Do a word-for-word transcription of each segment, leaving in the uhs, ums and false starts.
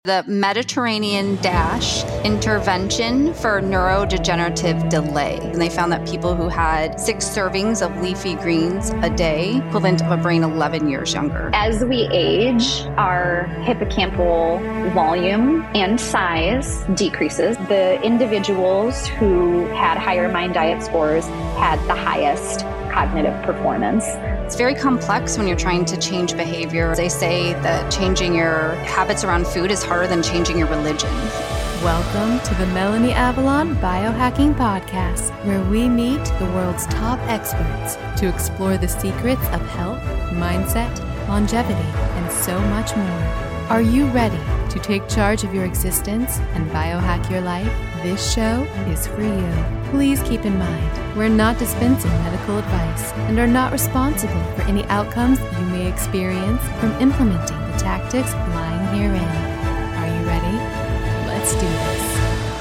The Mediterranean DASH intervention for neurodegenerative delay. And they found that people who had six servings of leafy greens a day, equivalent of a brain eleven years younger. As we age, our hippocampal volume and size decreases. The individuals who had higher mind diet scores had the highest cognitive performance. It's very complex when you're trying to change behavior. They say that changing your habits around food is harder than changing your religion. Welcome to the Melanie Avalon Biohacking Podcast, where we meet the world's top experts to explore the secrets of health, mindset, longevity, and so much more. Are you ready to take charge of your existence and biohack your life? This show is for you. Please keep in mind, we're not dispensing medical advice and are not responsible for any outcomes you may experience from implementing the tactics lying herein. Are you ready? Let's do this.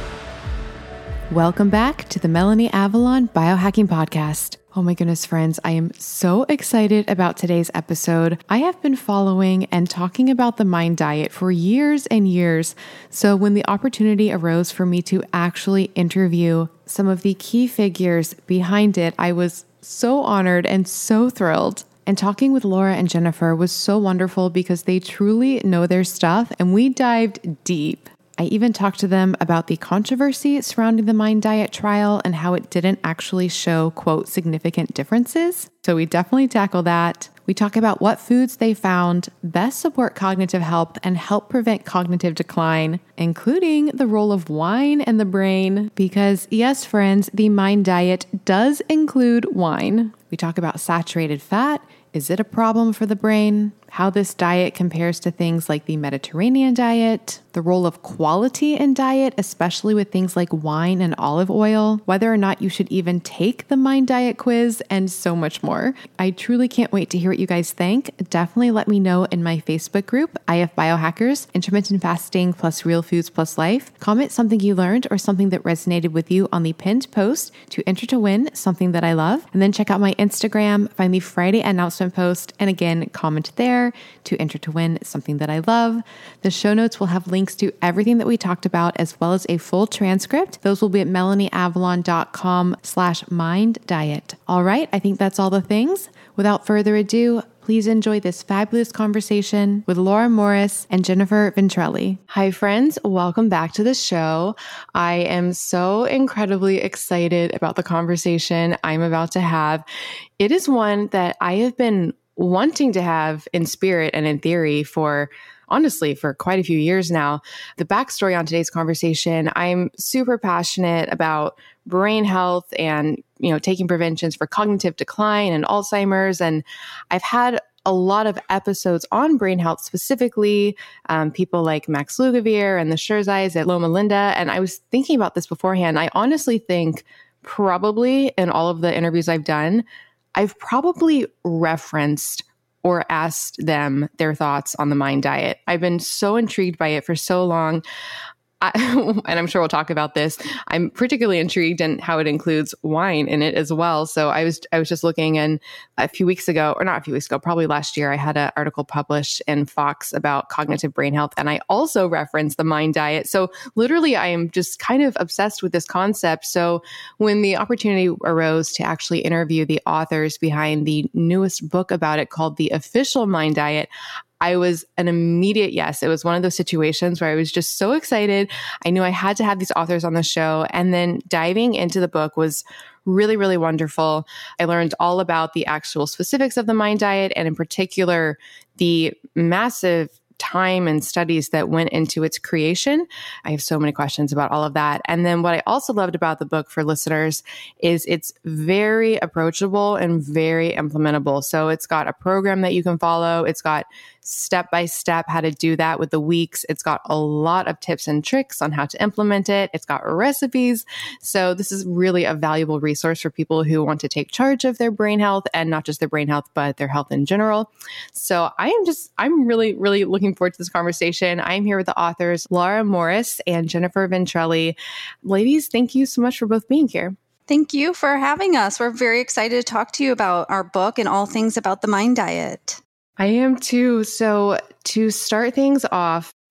Welcome back to the Melanie Avalon Biohacking Podcast. Oh my goodness, friends, I am so excited about today's episode. I have been following and talking about the Mind Diet for years and years. So when the opportunity arose for me to actually interview some of the key figures behind it, I was so honored and so thrilled. And talking with Laura and Jennifer was so wonderful because they truly know their stuff and we dived deep. I even talked to them about the controversy surrounding the Mind Diet trial and how it didn't actually show, quote, significant differences. So we definitely tackle that. We talk about what foods they found best support cognitive health and help prevent cognitive decline, including the role of wine in the brain. Because yes, friends, the Mind Diet does include wine. We talk about saturated fat. Is it a problem for the brain? How this diet compares to things like the Mediterranean diet, the role of quality in diet, especially with things like wine and olive oil, whether or not you should even take the Mind Diet quiz, and so much more. I truly can't wait to hear what you guys think. Definitely let me know in my Facebook group, I F Biohackers, Intermittent Fasting plus Real Foods plus Life. Comment something you learned or something that resonated with you on the pinned post to enter to win something that I love. And then check out my Instagram, find the Friday announcement post, and again, comment there to enter to win something that I love. The show notes will have links to everything that we talked about, as well as a full transcript. Those will be at melanieavalon.com slash mind diet. All right, I think that's all the things. Without further ado, please enjoy this fabulous conversation with Laura Morris and Jennifer Ventrelli. Hi, friends. Welcome back to the show. I am so incredibly excited about the conversation I'm about to have. It is one that I have been wanting to have in spirit and in theory for honestly, for quite a few years now. The backstory on today's conversation, I'm super passionate about brain health and, you know, taking preventions for cognitive decline and Alzheimer's. And I've had a lot of episodes on brain health, specifically um, people like Max Lugavere and the Sherzais at Loma Linda. And I was thinking about this beforehand. I honestly think probably in all of the interviews I've done, I've probably referenced or asked them their thoughts on the Mind Diet. I've been so intrigued by it for so long. I, and I'm sure we'll talk about this. I'm particularly intrigued in how it includes wine in it as well. So I was I was just looking, and a few weeks ago, or not a few weeks ago, probably last year, I had an article published in Fox about cognitive brain health, and I also referenced the Mind Diet. So literally, I am just kind of obsessed with this concept. So when the opportunity arose to actually interview the authors behind the newest book about it called The Official Mind Diet, I was an immediate yes. It was one of those situations where I was just so excited. I knew I had to have these authors on the show. And then diving into the book was really, really wonderful. I learned all about the actual specifics of the Mind Diet, and in particular, the massive time and studies that went into its creation. I have so many questions about all of that. And then what I also loved about the book for listeners is it's very approachable and very implementable. So it's got a program that you can follow. It's got step-by-step how to do that with the weeks. It's got a lot of tips and tricks on how to implement it. It's got recipes. So this is really a valuable resource for people who want to take charge of their brain health, and not just their brain health, but their health in general. So I am just, I'm really, really looking forward to this conversation. I'm here with the authors, Laura Morris and Jennifer Ventrelli. Ladies, thank you so much for both being here. Thank you for having us. We're very excited to talk to you about our book and all things about the Mind Diet. I am too. So to start things off,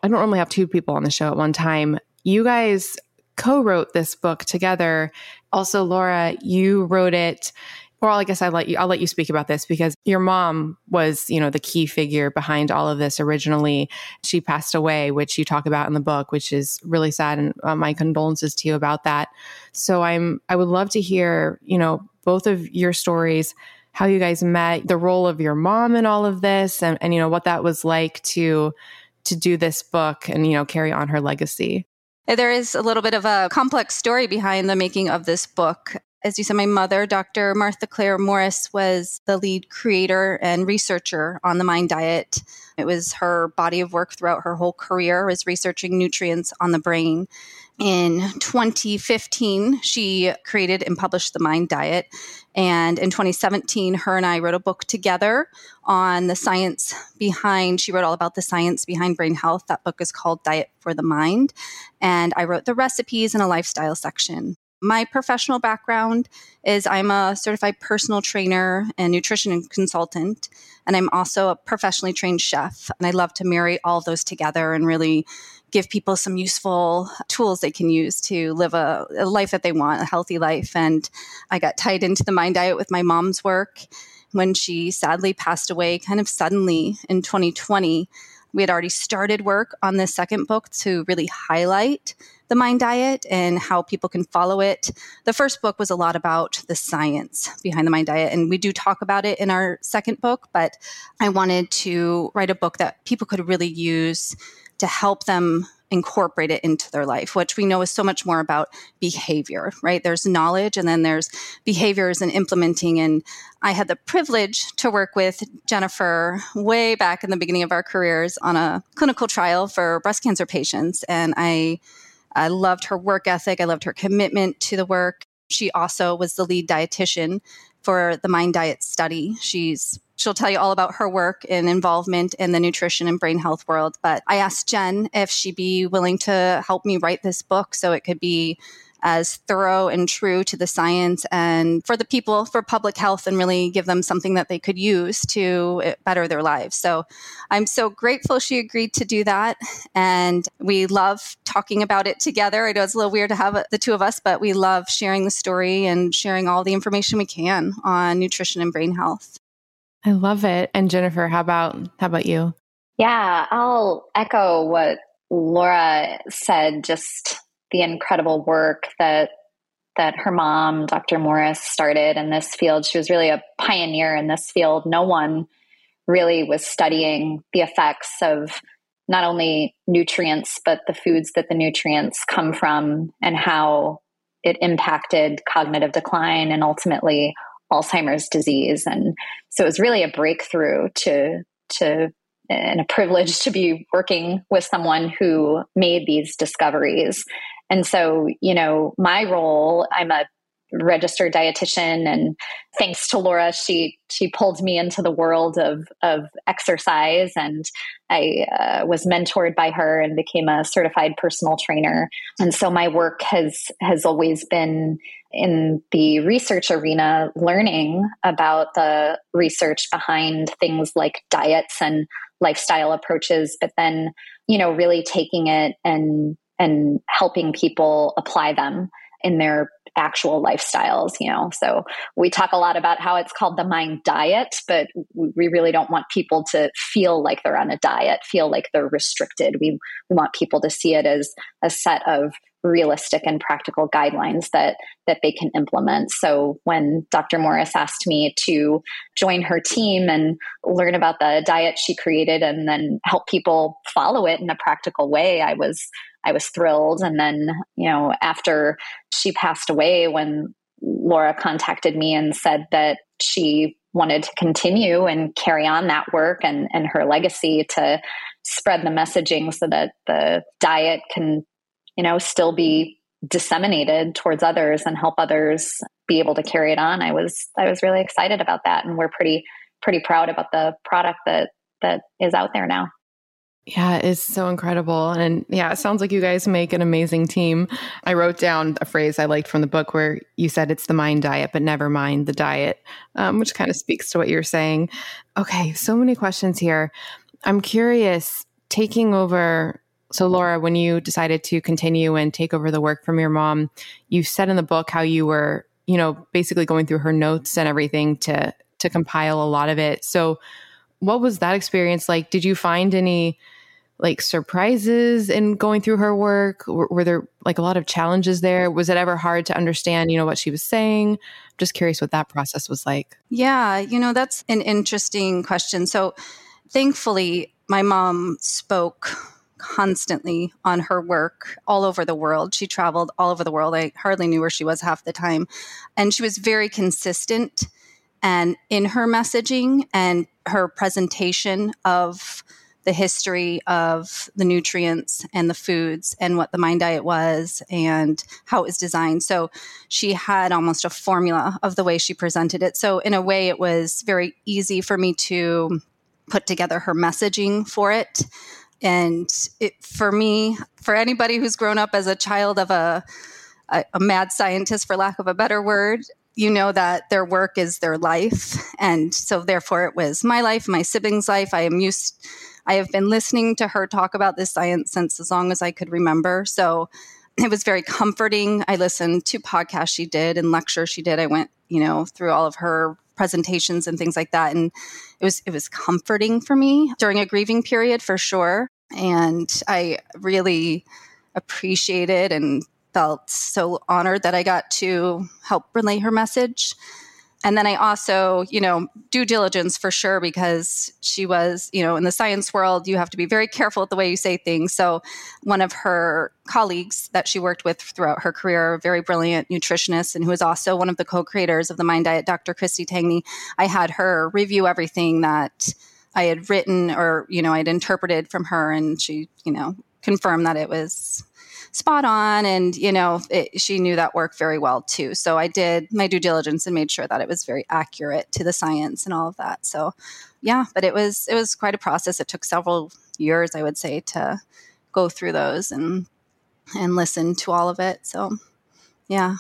I don't normally have two people on the show at one time. You guys co-wrote this book together. Also, Laura, you wrote it. Well, I guess I'll let you, I'll let you speak about this because your mom was, you know, the key figure behind all of this originally. She passed away, which you talk about in the book, which is really sad. And uh, my condolences to you about that. So I'm, I would love to hear, you know, both of your stories, how you guys met, the role of your mom in all of this, and, and, you know, what that was like to, to do this book and, you know, carry on her legacy. There is a little bit of a complex story behind the making of this book. As you said, my mother, Doctor Martha Claire Morris, was the lead creator and researcher on the Mind Diet. It was her body of work throughout her whole career, was researching nutrients on the brain. In twenty fifteen, she created and published the Mind Diet. And in twenty seventeen, her and I wrote a book together on the science behind, she wrote all about the science behind brain health. That book is called Diet for the Mind. And I wrote the recipes and a lifestyle section. My professional background is I'm a certified personal trainer and nutrition consultant, and I'm also a professionally trained chef. And I love to marry all of those together and really give people some useful tools they can use to live a, a life that they want, a healthy life. And I got tied into the Mind Diet with my mom's work when she sadly passed away kind of suddenly in twenty twenty. We had already started work on this second book to really highlight the Mind Diet and how people can follow it. The first book was a lot about the science behind the Mind Diet, and we do talk about it in our second book, but I wanted to write a book that people could really use to help them incorporate it into their life, which we know is so much more about behavior, right? There's knowledge and then there's behaviors and implementing. And I had the privilege to work with Jennifer way back in the beginning of our careers on a clinical trial for breast cancer patients. And I, I loved her work ethic. I loved her commitment to the work. She also was the lead dietitian for the Mind Diet study. She's She'll tell you all about her work and involvement in the nutrition and brain health world. But I asked Jen if she'd be willing to help me write this book so it could be as thorough and true to the science and for the people, for public health, and really give them something that they could use to better their lives. So I'm so grateful she agreed to do that. And we love talking about it together. I know it's a little weird to have the two of us, but we love sharing the story and sharing all the information we can on nutrition and brain health. I love it. And Jennifer, how about how about you? Yeah, I'll echo what Laura said, just the incredible work that that her mom, Doctor Morris, started in this field. She was really a pioneer in this field. No one really was studying the effects of not only nutrients, but the foods that the nutrients come from and how it impacted cognitive decline and ultimately Alzheimer's disease. And so it was really a breakthrough to, to, and a privilege to be working with someone who made these discoveries. And so, you know, my role, I'm a registered dietitian, and thanks to Laura, she she pulled me into the world of of exercise, and I uh, was mentored by her and became a certified personal trainer. And so my work has has always been in the research arena, learning about the research behind things like diets and lifestyle approaches, but then, you know, really taking it and and helping people apply them in their actual lifestyles, you know. So we talk a lot about how it's called the Mind Diet, but we really don't want people to feel like they're on a diet, feel like they're restricted. We, we want people to see it as a set of realistic and practical guidelines that that they can implement. So when Doctor Morris asked me to join her team and learn about the diet she created and then help people follow it in a practical way, I was I was thrilled. And then, you know, after she passed away, when Laura contacted me and said that she wanted to continue and carry on that work and, and her legacy to spread the messaging so that the diet can, you know, still be disseminated towards others and help others be able to carry it on, I was I was really excited about that. And we're pretty pretty proud about the product that that is out there now. Yeah, it's so incredible. And yeah, it sounds like you guys make an amazing team. I wrote down a phrase I liked from the book where you said it's the Mind Diet, but never mind the diet, um, which kind of speaks to what you're saying. Okay, so many questions here. I'm curious, taking over So Laura, when you decided to continue and take over the work from your mom, you said in the book how you were, you know, basically going through her notes and everything to to compile a lot of it. So what was that experience like? Did you find any like surprises in going through her work? Were, were there like a lot of challenges there? Was it ever hard to understand, you know, what she was saying? I'm just curious what that process was like. Yeah, you know, that's an interesting question. So thankfully, my mom spoke constantly on her work all over the world. She traveled all over the world. I hardly knew where she was half the time. And she was very consistent and in her messaging and her presentation of the history of the nutrients and the foods and what the Mind Diet was and how it was designed. So she had almost a formula of the way she presented it. So in a way, it was very easy for me to put together her messaging for it. And it, for me, for anybody who's grown up as a child of a, a, a mad scientist, for lack of a better word, you know that their work is their life. And so therefore it was my life, my siblings' life. I am used, I have been listening to her talk about this science since as long as I could remember. So it was very comforting. I listened to podcasts she did and lectures she did. I went, you know, through all of her presentations and things like that. And it was, it was comforting for me during a grieving period for sure. And I really appreciated and felt so honored that I got to help relay her message. And then I also, you know, due diligence for sure, because she was, you know, in the science world, you have to be very careful with the way you say things. So one of her colleagues that she worked with throughout her career, a very brilliant nutritionist, and who is also one of the co-creators of the Mind Diet, Doctor Christy Tangney, I had her review everything that I had written or, you know, I'd interpreted from her. And she, you know, confirmed that it was spot on. And, you know, it, she knew that work very well too. So I did my due diligence and made sure that it was very accurate to the science and all of that. So yeah, but it was, it was quite a process. It took several years, I would say, to go through those and, and listen to all of it. So yeah.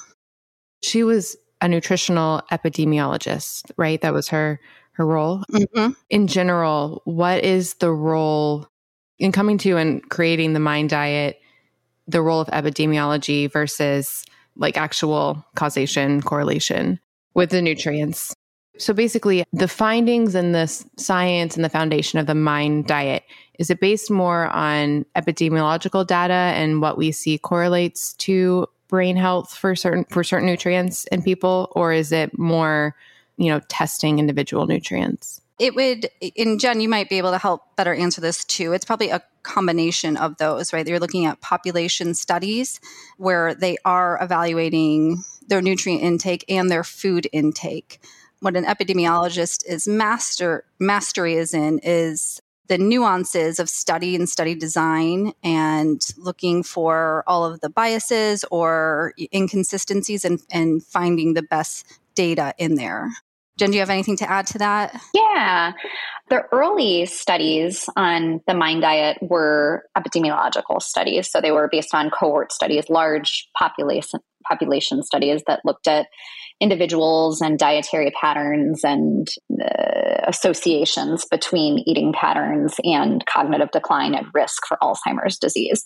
She was a nutritional epidemiologist, right? That was her, her role. Mm-hmm. In general, what is the role in coming to and creating the Mind Diet, the role of epidemiology versus like actual causation, correlation with the nutrients? So basically the findings and the science and the foundation of the Mind Diet, is it based more on epidemiological data and what we see correlates to brain health for certain, for certain nutrients in people? Or is it more, you know, testing individual nutrients? It would, and Jen, you might be able to help better answer this too. It's probably a combination of those, right? You're looking at population studies where they are evaluating their nutrient intake and their food intake. What an epidemiologist is master mastery is in is the nuances of study and study design and looking for all of the biases or inconsistencies and, and finding the best data in there. Jen, do you have anything to add to that? Yeah. The early studies on the Mind Diet were epidemiological studies. So they were based on cohort studies, large population population studies that looked at individuals and dietary patterns and uh, associations between eating patterns and cognitive decline and risk for Alzheimer's disease.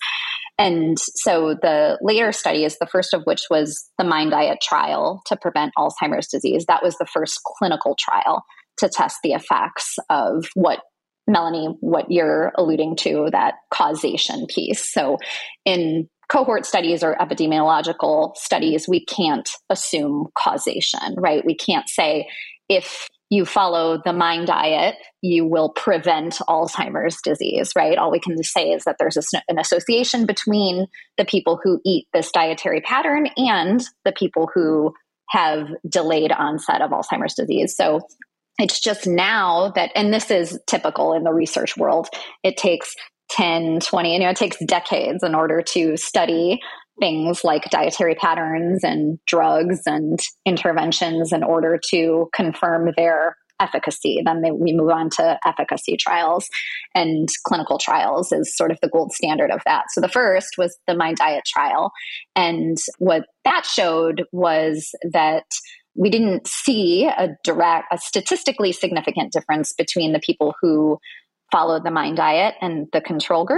And so the later studies, the first of which was the Mind Diet trial to prevent Alzheimer's disease, that was the first clinical trial to test the effects of what, Melanie, what you're alluding to, that causation piece. So in cohort studies or epidemiological studies, we can't assume causation, right? We can't say if you follow the Mind Diet, you will prevent Alzheimer's disease, right? All we can say is that there's a, an association between the people who eat this dietary pattern and the people who have delayed onset of Alzheimer's disease. So it's just now that, and this is typical in the research world, it takes ten, twenty, you know, it takes decades in order to study things like dietary patterns and drugs and interventions in order to confirm their efficacy. Then they, we move on to efficacy trials, and clinical trials is sort of the gold standard of that. So the first was the Mind Diet trial. And what that showed was that we didn't see a direct, a statistically significant difference between the people who followed the Mind Diet and the control group.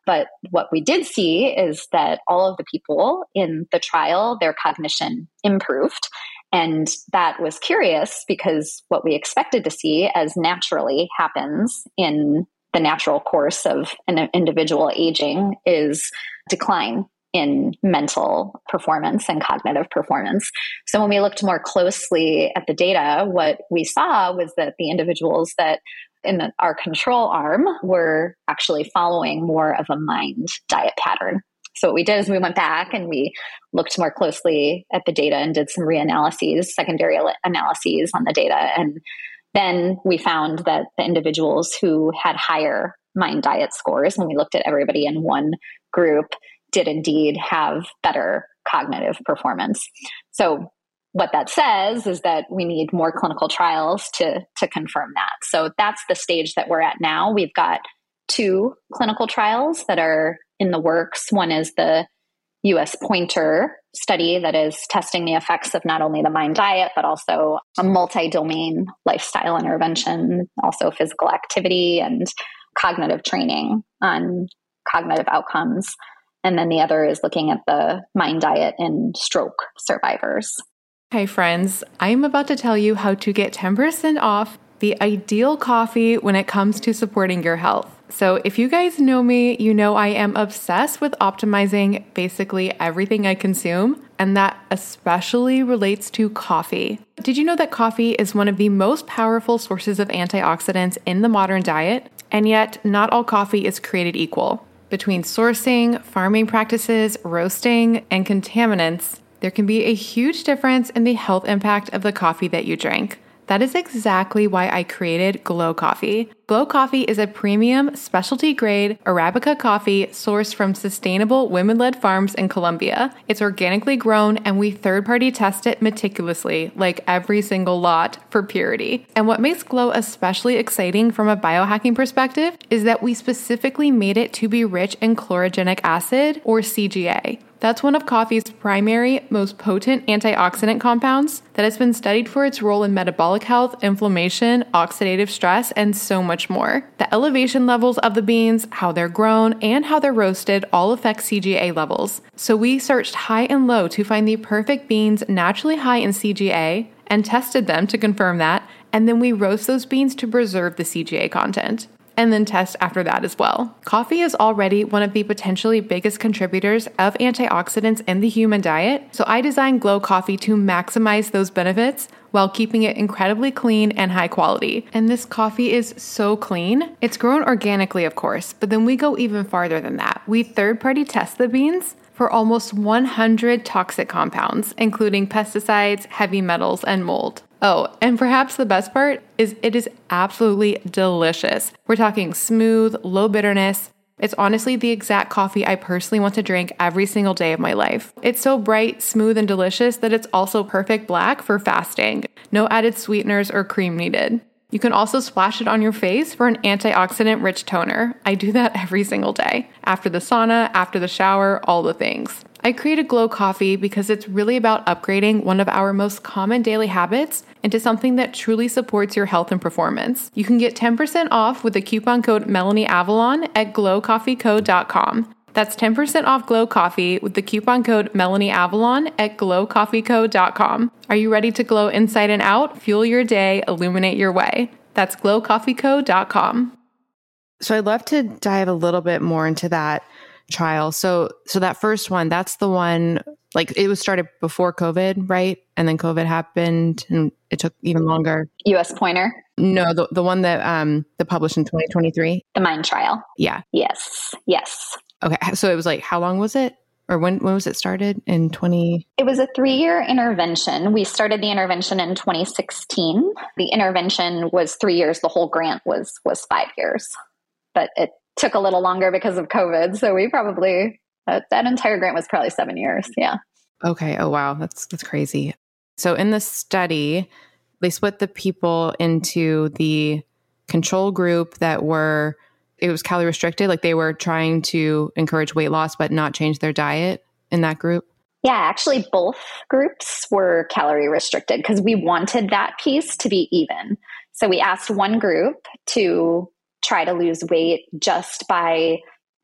But what we did see is that all of the people in the trial, their cognition improved. And that was curious because what we expected to see, as naturally happens in the natural course of an individual aging, is decline in mental performance and cognitive performance. So when we looked more closely at the data, what we saw was that the individuals that in the, our control arm were actually following more of a MIND diet pattern. So what we did is we went back and we looked more closely at the data and did some reanalyses, secondary analyses on the data. And then we found that the individuals who had higher MIND diet scores, when we looked at everybody in one group, did indeed have better cognitive performance. So what that says is that we need more clinical trials to, to confirm that. So that's the stage that we're at now. We've got two clinical trials that are in the works. One is the U S Pointer study that is testing the effects of not only the MIND diet, but also a multi-domain lifestyle intervention, also physical activity and cognitive training on cognitive outcomes. And then the other is looking at the MIND diet in stroke survivors. Hey friends, I'm about to tell you how to get ten percent off the ideal coffee when it comes to supporting your health. So if you guys know me, you know I am obsessed with optimizing basically everything I consume, and that especially relates to coffee. Did you know that coffee is one of the most powerful sources of antioxidants in the modern diet? And yet, not all coffee is created equal. Between sourcing, farming practices, roasting, and contaminants, there can be a huge difference in the health impact of the coffee that you drink. That is exactly why I created Glow Coffee. Glow Coffee is a premium, specialty-grade Arabica coffee sourced from sustainable women-led farms in Colombia. It's organically grown, and we third-party test it meticulously, like every single lot, for purity. And what makes Glow especially exciting from a biohacking perspective is that we specifically made it to be rich in chlorogenic acid, or C G A. That's one of coffee's primary, most potent antioxidant compounds that has been studied for its role in metabolic health, inflammation, oxidative stress, and so much more. The elevation levels of the beans, how they're grown, and how they're roasted all affect C G A levels. So we searched high and low to find the perfect beans naturally high in C G A and tested them to confirm that, and then we roast those beans to preserve the C G A content. And then test after that as well. Coffee is already one of the potentially biggest contributors of antioxidants in the human diet, so I designed Glow Coffee to maximize those benefits while keeping it incredibly clean and high quality. And this coffee is so clean. It's grown organically, of course, but then we go even farther than that. We third-party test the beans for almost one hundred toxic compounds, including pesticides, heavy metals, and mold. Oh, and perhaps the best part is it is absolutely delicious. We're talking smooth, low bitterness. It's honestly the exact coffee I personally want to drink every single day of my life. It's so bright, smooth, and delicious that it's also perfect black for fasting. No added sweeteners or cream needed. You can also splash it on your face for an antioxidant-rich toner. I do that every single day. After the sauna, after the shower, all the things. I created Glow Coffee because it's really about upgrading one of our most common daily habits into something that truly supports your health and performance. You can get ten percent off with the coupon code MelanieAvalon at glow coffee co dot com. That's ten percent off Glow Coffee with the coupon code MelanieAvalon at glow coffee co dot com. Are you ready to glow inside and out? Fuel your day, illuminate your way. That's glow coffee co dot com. So I'd love to dive a little bit more into that trial. So so that first one, that's the one, like it was started before COVID, right? And then COVID happened and it took even longer. U S Pointer? No, the the one that um that published in twenty twenty-three. The MIND trial? Yeah. Yes. Yes. Okay. So it was like, how long was it? Or when when was it started? In twenty? It was a three-year intervention. We started the intervention in twenty sixteen. The intervention was three years. The whole grant was was five years. But it took a little longer because of COVID. So we probably, that, that entire grant was probably seven years. Yeah. Okay. Oh, wow. That's, that's crazy. So in the study, they split the people into the control group that were, it was calorie restricted. Like they were trying to encourage weight loss, but not change their diet in that group. Yeah, actually both groups were calorie restricted because we wanted that piece to be even. So we asked one group to try to lose weight just by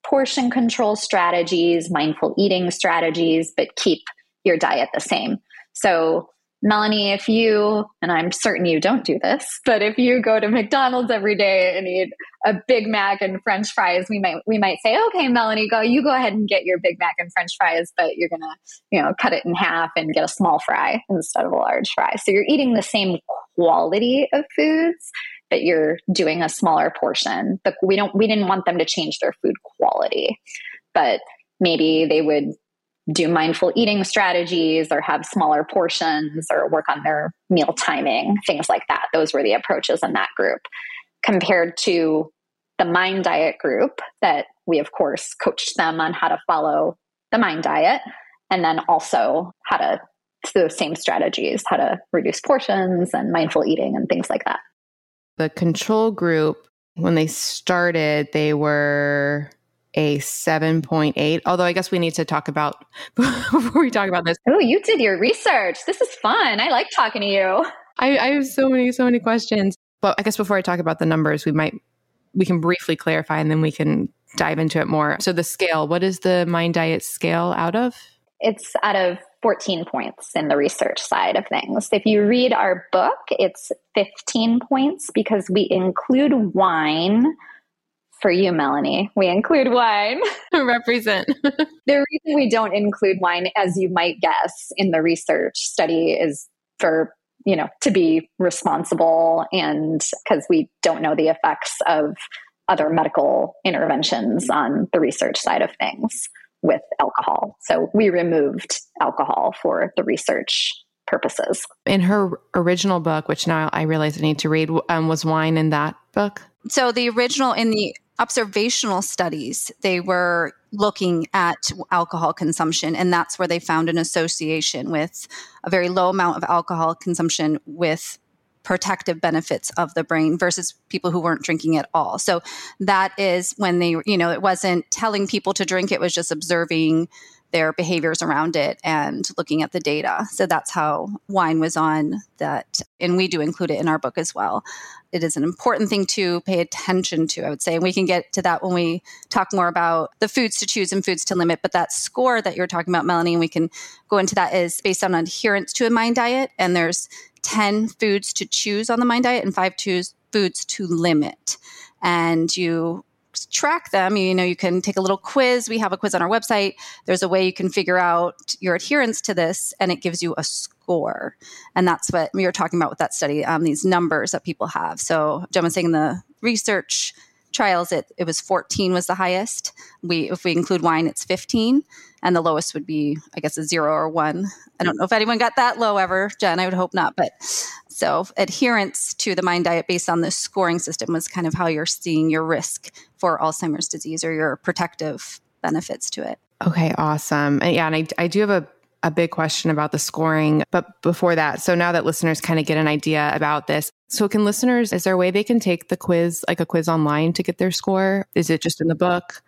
portion control strategies, mindful eating strategies, but keep your diet the same. So Melanie, if you, and I'm certain you don't do this, but if you go to McDonald's every day and eat a Big Mac and French fries, we might we might say, okay, Melanie, go you go ahead and get your Big Mac and French fries, but you're gonna, you know, cut it in half and get a small fry instead of a large fry. So you're eating the same quality of foods, but you're doing a smaller portion. But we don't we didn't want them to change their food quality, but maybe they would do mindful eating strategies or have smaller portions or work on their meal timing, things like that. Those were the approaches in that group. Compared to the Mind Diet group that we, of course, coached them on how to follow the Mind Diet, and then also how to, those same strategies, how to reduce portions and mindful eating and things like that. The control group, when they started, they were a seven point eight. Although I guess we need to talk about, before we talk about this. Oh, you did your research. This is fun. I like talking to you. I, I have so many, so many questions. But I guess before I talk about the numbers, we might, we can briefly clarify and then we can dive into it more. So the scale, what is the Mind Diet scale out of? It's out of fourteen points in the research side of things. If you read our book, it's fifteen points because we include wine. For you, Melanie, we include wine. Represent. The reason we don't include wine, as you might guess, in the research study is for, you know, to be responsible and because we don't know the effects of other medical interventions on the research side of things with alcohol. So we removed alcohol for the research purposes. In her original book, which now I realize I need to read, um, was wine in that book? So the original, in the observational studies, they were looking at alcohol consumption, and that's where they found an association with a very low amount of alcohol consumption with protective benefits of the brain versus people who weren't drinking at all. So that is when they, you know, it wasn't telling people to drink, it was just observing their behaviors around it and looking at the data. So that's how wine was on that. And we do include it in our book as well. It is an important thing to pay attention to, I would say. And we can get to that when we talk more about the foods to choose and foods to limit. But that score that you're talking about, Melanie, and we can go into that, is based on adherence to a Mind Diet. And there's ten foods to choose on the Mind Diet and five choose foods to limit. And you track them. You know, you can take a little quiz. We have a quiz on our website. There's a way you can figure out your adherence to this, and it gives you a score. And that's what we were talking about with that study, um, these numbers that people have. So Jen was saying in the research trials, it, it was fourteen was the highest. We, if we include wine, it's fifteen. And the lowest would be, I guess, a zero or one. I don't know if anyone got that low ever, Jen. I would hope not. But so adherence to the Mind Diet based on this scoring system was kind of how you're seeing your risk for Alzheimer's disease or your protective benefits to it. Okay, awesome. And yeah, and I, I do have a, a big question about the scoring. But before that, so now that listeners kind of get an idea about this, so can listeners, is there a way they can take the quiz, like a quiz online to get their score? Is it just in the book?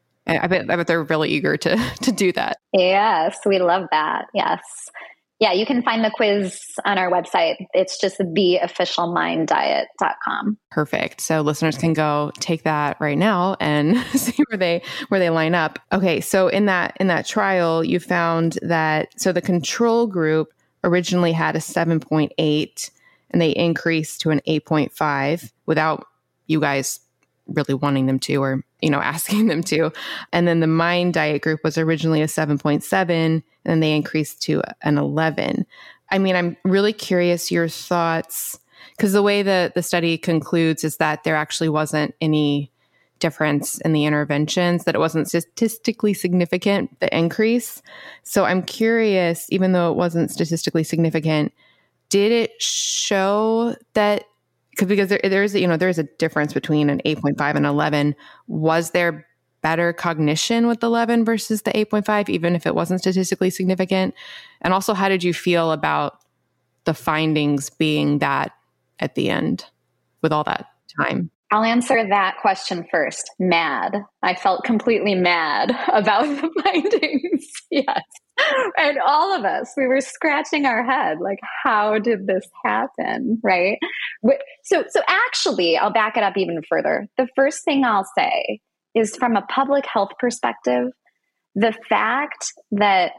I bet, I bet they're really eager to to do that. Yes, we love that. Yes. Yeah, you can find the quiz on our website. It's just the official mind diet dot com. Perfect. So listeners can go take that right now and see where they where they line up. Okay, so in that in that trial, you found that so the control group originally had a seven point eight and they increased to an eight point five without you guys really wanting them to, or, you know, asking them to. And then the Mind Diet group was originally a seven point seven, and then they increased to an eleven. I mean, I'm really curious your thoughts, because the way that the study concludes is that there actually wasn't any difference in the interventions, that it wasn't statistically significant, the increase. So I'm curious, even though it wasn't statistically significant, did it show that because there, there is, you know, there is a difference between an eight point five and eleven. Was there better cognition with eleven versus the eight point five, even if it wasn't statistically significant? And also, how did you feel about the findings being that at the end with all that time? I'll answer that question first. Mad. I felt completely mad about the findings. Yes. And all of us, we were scratching our head, like, how did this happen? Right. So, so actually, I'll back it up even further. The first thing I'll say is from a public health perspective, the fact that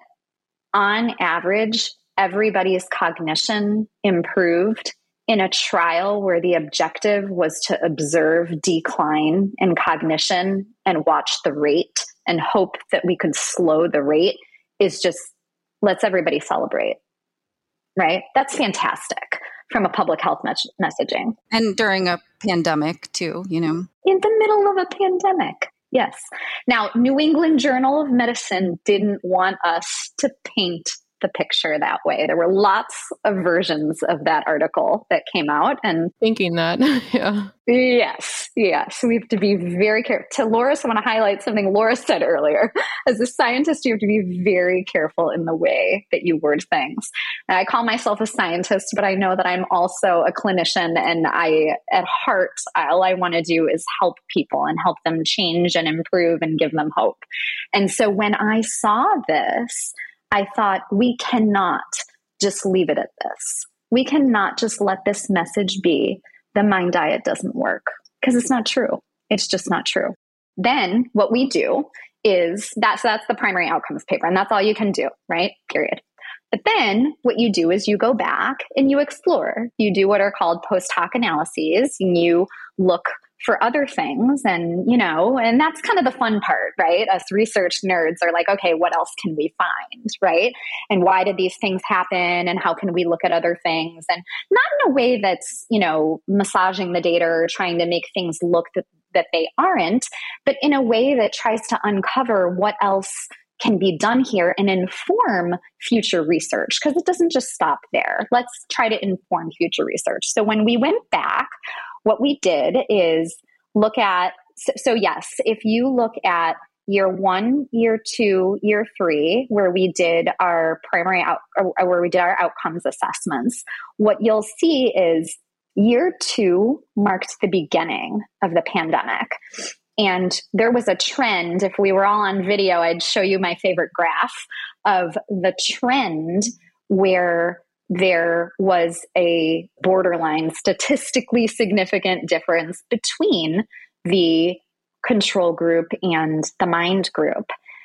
on average, everybody's cognition improved in a trial where the objective was to observe decline in cognition and watch the rate and hope that we could slow the rate is just, let's everybody celebrate, right? That's fantastic from a public health mes- messaging. And during a pandemic too, you know. In the middle of a pandemic. Yes. Now, New England Journal of Medicine didn't want us to paint the picture that way. There were lots of versions of that article that came out, and thinking that, yeah. Yes, yes. We have to be very careful. To Laura, I want to highlight something Laura said earlier. As a scientist, you have to be very careful in the way that you word things. And I call myself a scientist, but I know that I'm also a clinician, and I, at heart, all I want to do is help people and help them change and improve and give them hope. And so when I saw this, I thought, we cannot just leave it at this. We cannot just let this message be, the Mind Diet doesn't work, because it's not true. It's just not true. Then what we do is, that's, that's the primary outcomes paper, and that's all you can do, right? Period. But then what you do is you go back and you explore. You do what are called post hoc analyses, and you look for other things. And, you know, and that's kind of the fun part, right? Us research nerds are like, okay, what else can we find, right? And why did these things happen? And how can we look at other things? And not in a way that's, you know, massaging the data or trying to make things look that, that they aren't, but in a way that tries to uncover what else can be done here and inform future research, because it doesn't just stop there. Let's try to inform future research. So when we went back, what we did is look at, so, so yes, if you look at year one, year two, year three, where we did our primary out, or, or where we did our outcomes assessments, what you'll see is year two marked the beginning of the pandemic. And there was a trend. If we were all on video, I'd show you my favorite graph of the trend where there was a borderline statistically significant difference between the control group and the mind group.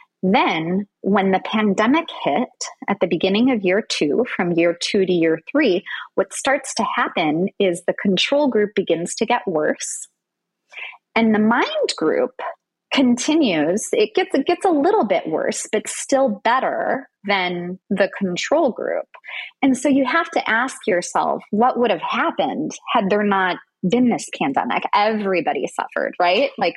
Then when the pandemic hit at the beginning of year two, from year two to year three, what starts to happen is the control group begins to get worse. And the mind group continues, it gets, it gets a little bit worse, but still better than the control group. And so you have to ask yourself, what would have happened had there not been this pandemic? Everybody suffered, right? Like,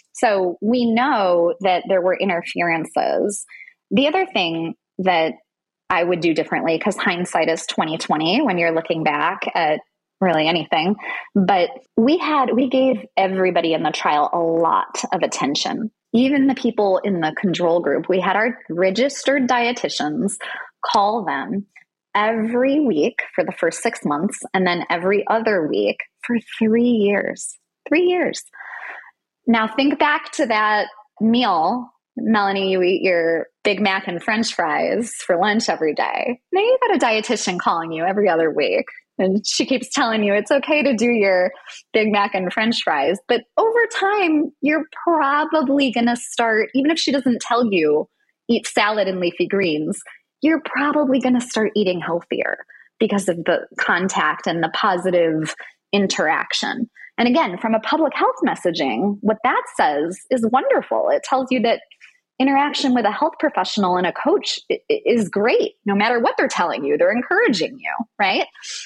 so we know that there were interferences. The other thing that I would do differently, because hindsight is twenty twenty when you're looking back at really anything, but we had, we gave everybody in the trial a lot of attention. Even the people in the control group, we had our registered dietitians call them every week for the first six months and then every other week for three years. Three years. Now think back to that meal. Melanie, you eat your Big Mac and French fries for lunch every day. Now you've got a dietitian calling you every other week. And she keeps telling you it's okay to do your Big Mac and French fries. But over time, you're probably going to start, even if she doesn't tell you, eat salad and leafy greens, you're probably going to start eating healthier because of the contact and the positive interaction. And again, from a public health messaging, what that says is wonderful. It tells you that interaction with a health professional and a coach is great. No matter what they're telling you, they're encouraging you, right?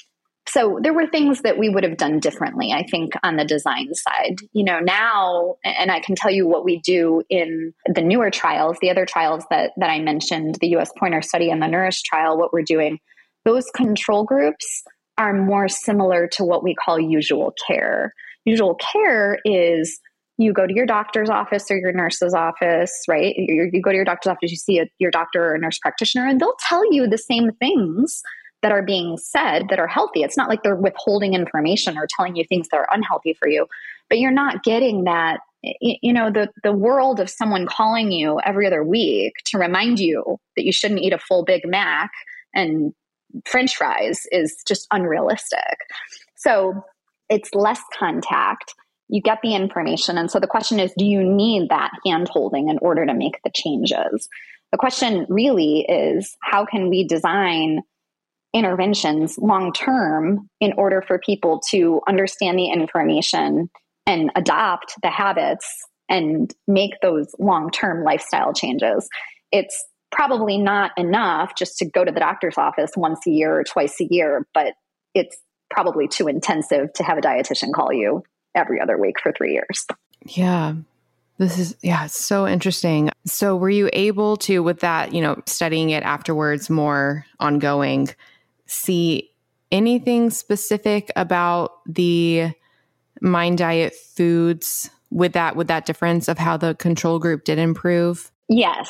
So there were things that we would have done differently, I think, on the design side. You know, now, and I can tell you what we do in the newer trials, the other trials that, that I mentioned, the U S Pointer study and the Nourish trial, what we're doing, those control groups are more similar to what we call usual care. Usual care is you go to your doctor's office or your nurse's office, right? You, you go to your doctor's office, you see a, your doctor or a nurse practitioner, and they'll tell you the same things that are being said that are healthy. It's not like they're withholding information or telling you things that are unhealthy for you, but you're not getting that, you know, the, the world of someone calling you every other week to remind you that you shouldn't eat a full Big Mac and French fries is just unrealistic. So it's less contact. you get the information. And so the question is, do you need that hand holding in order to make the changes? The question really is, how can we design interventions long term in order for people to understand the information and adopt the habits and make those long term lifestyle changes? It's probably not enough just to go to the doctor's office once a year or twice a year, but it's probably too intensive to have a dietitian call you every other week for three years. Yeah. This is, yeah, it's so interesting. So were you able to, with that, you know, studying it afterwards, more ongoing, see anything specific about the Mind Diet foods with that, with that difference of how the control group did improve? Yes.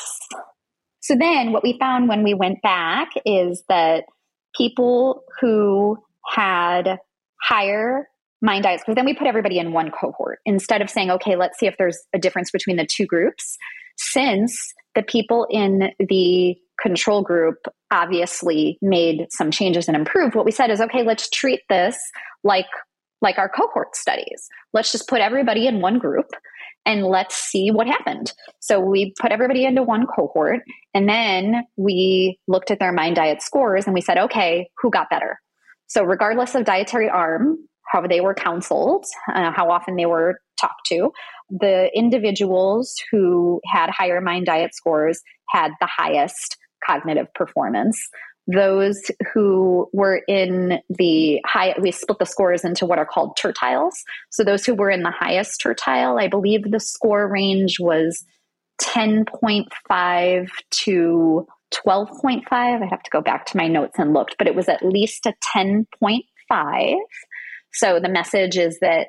So then what we found when we went back is that people who had higher Mind Diets, because then we put everybody in one cohort instead of saying, okay, let's see if there's a difference between the two groups. Since the people in the control group obviously made some changes and improved, what we said is, okay, let's treat this like, like our cohort studies. Let's just put everybody in one group and let's see what happened. So we put everybody into one cohort, and then we looked at their Mind Diet scores and we said, okay, who got better? So regardless of dietary arm, how they were counseled, uh, how often they were talked to, the individuals who had higher Mind Diet scores had the highest cognitive performance. Those who were in the high, we split the scores into what are called tertiles. So those who were in the highest tertile, I believe the score range was ten point five to twelve point five. I have to go back to my notes and look, but it was at least a ten point five. So the message is that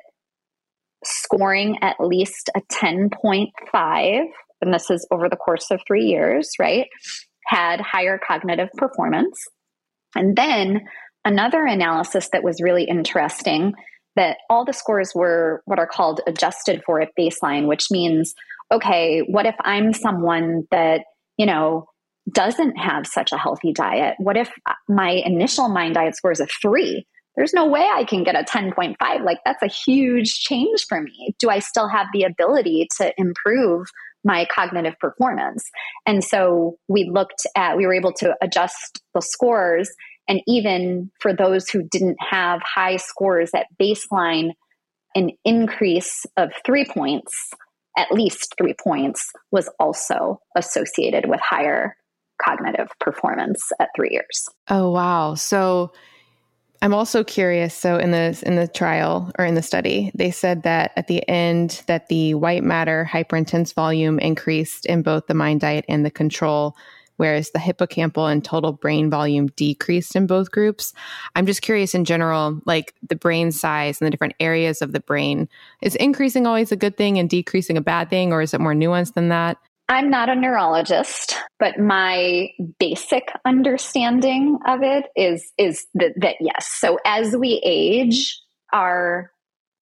scoring at least a ten point five, and this is over the course of three years, right, had higher cognitive performance. And then another analysis that was really interesting, that all the scores were what are called adjusted for at baseline, which means, okay, what if I'm someone that, you know, doesn't have such a healthy diet? What if my initial Mind Diet score is a three? There's no way I can get a ten point five. Like, that's a huge change for me. Do I still have the ability to improve my cognitive performance? And so we looked at, we were able to adjust the scores. And even for those who didn't have high scores at baseline, an increase of three points, at least three points, was also associated with higher cognitive performance at three years. Oh, wow. So I'm also curious. So in the in the trial or in the study, they said that at the end that the white matter hyperintense volume increased in both the Mind Diet and the control, whereas the hippocampal and total brain volume decreased in both groups. I'm just curious in general, like the brain size and the different areas of the brain, is increasing always a good thing and decreasing a bad thing, or is it more nuanced than that? I'm not a neurologist, but my basic understanding of it is, is that, that yes. So as we age, our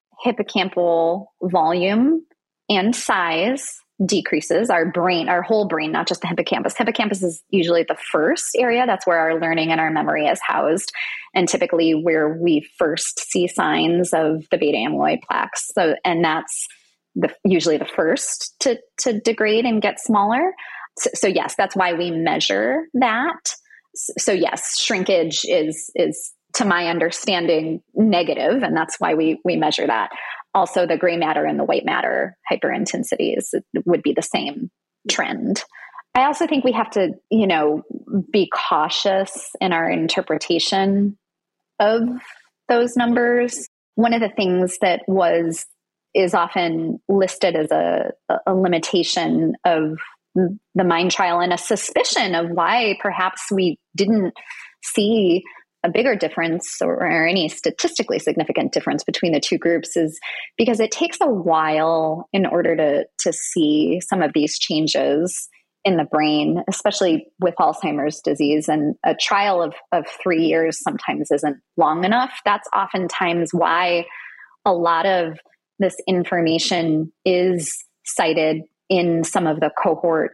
hippocampal volume and size decreases. Our brain, our whole brain, not just the hippocampus. Hippocampus is usually the first area. That's where our learning and our memory is housed, and typically where we first see signs of the beta amyloid plaques. So, and that's The, usually the first to, to degrade and get smaller. So, so yes, that's why we measure that. So, so yes, shrinkage is, is to my understanding negative, and that's why we, we measure that. Also, the gray matter and the white matter hyperintensities would be the same trend. I also think we have to, you know, be cautious in our interpretation of those numbers. One of the things that was is often listed as a, a limitation of the MIND trial and a suspicion of why perhaps we didn't see a bigger difference or, or any statistically significant difference between the two groups, is because it takes a while in order to, to see some of these changes in the brain, especially with Alzheimer's disease. And a trial of, of three years sometimes isn't long enough. That's oftentimes why a lot of this information is cited in some of the cohort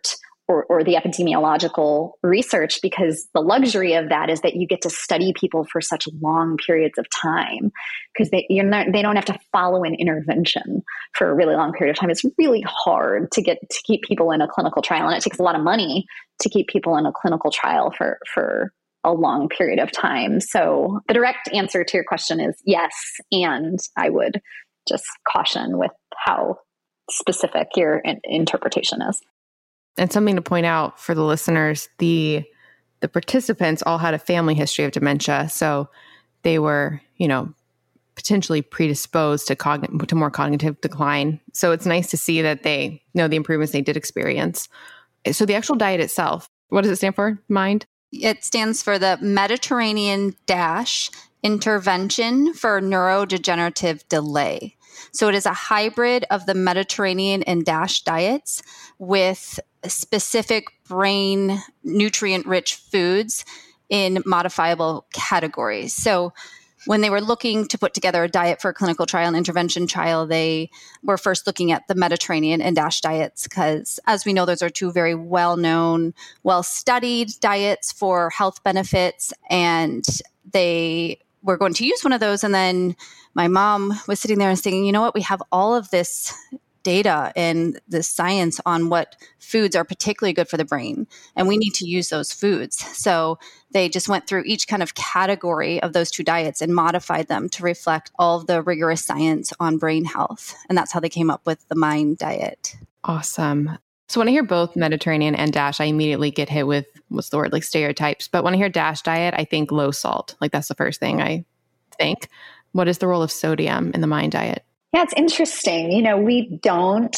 or, or the epidemiological research, because the luxury of that is that you get to study people for such long periods of time, because they you're not, they don't have to follow an intervention for a really long period of time. It's really hard to get to keep people in a clinical trial, and it takes a lot of money to keep people in a clinical trial for for a long period of time. So the direct answer to your question is yes, and I would just caution with how specific your in- interpretation is. And something to point out for the listeners, the the participants all had a family history of dementia. So they were, you know, potentially predisposed to cogn- to more cognitive decline. So it's nice to see that they you know the improvements they did experience. So the actual diet itself, what does it stand for? MIND? It stands for the Mediterranean Dash Intervention for Neurodegenerative Delay. So it is a hybrid of the Mediterranean and DASH diets with specific brain nutrient-rich foods in modifiable categories. So when they were looking to put together a diet for a clinical trial and intervention trial, they were first looking at the Mediterranean and DASH diets because, as we know, those are two very well-known, well-studied diets for health benefits, and they were going to use one of those. And then my mom was sitting there and saying, you know what, we have all of this data and the science on what foods are particularly good for the brain, and we need to use those foods. So they just went through each kind of category of those two diets and modified them to reflect all of the rigorous science on brain health. And that's how they came up with the MIND diet. Awesome. So when I hear both Mediterranean and DASH, I immediately get hit with, what's the word, like stereotypes. But when I hear DASH diet, I think low salt. Like that's the first thing I think. What is the role of sodium in the MIND diet? Yeah, it's interesting. You know, we don't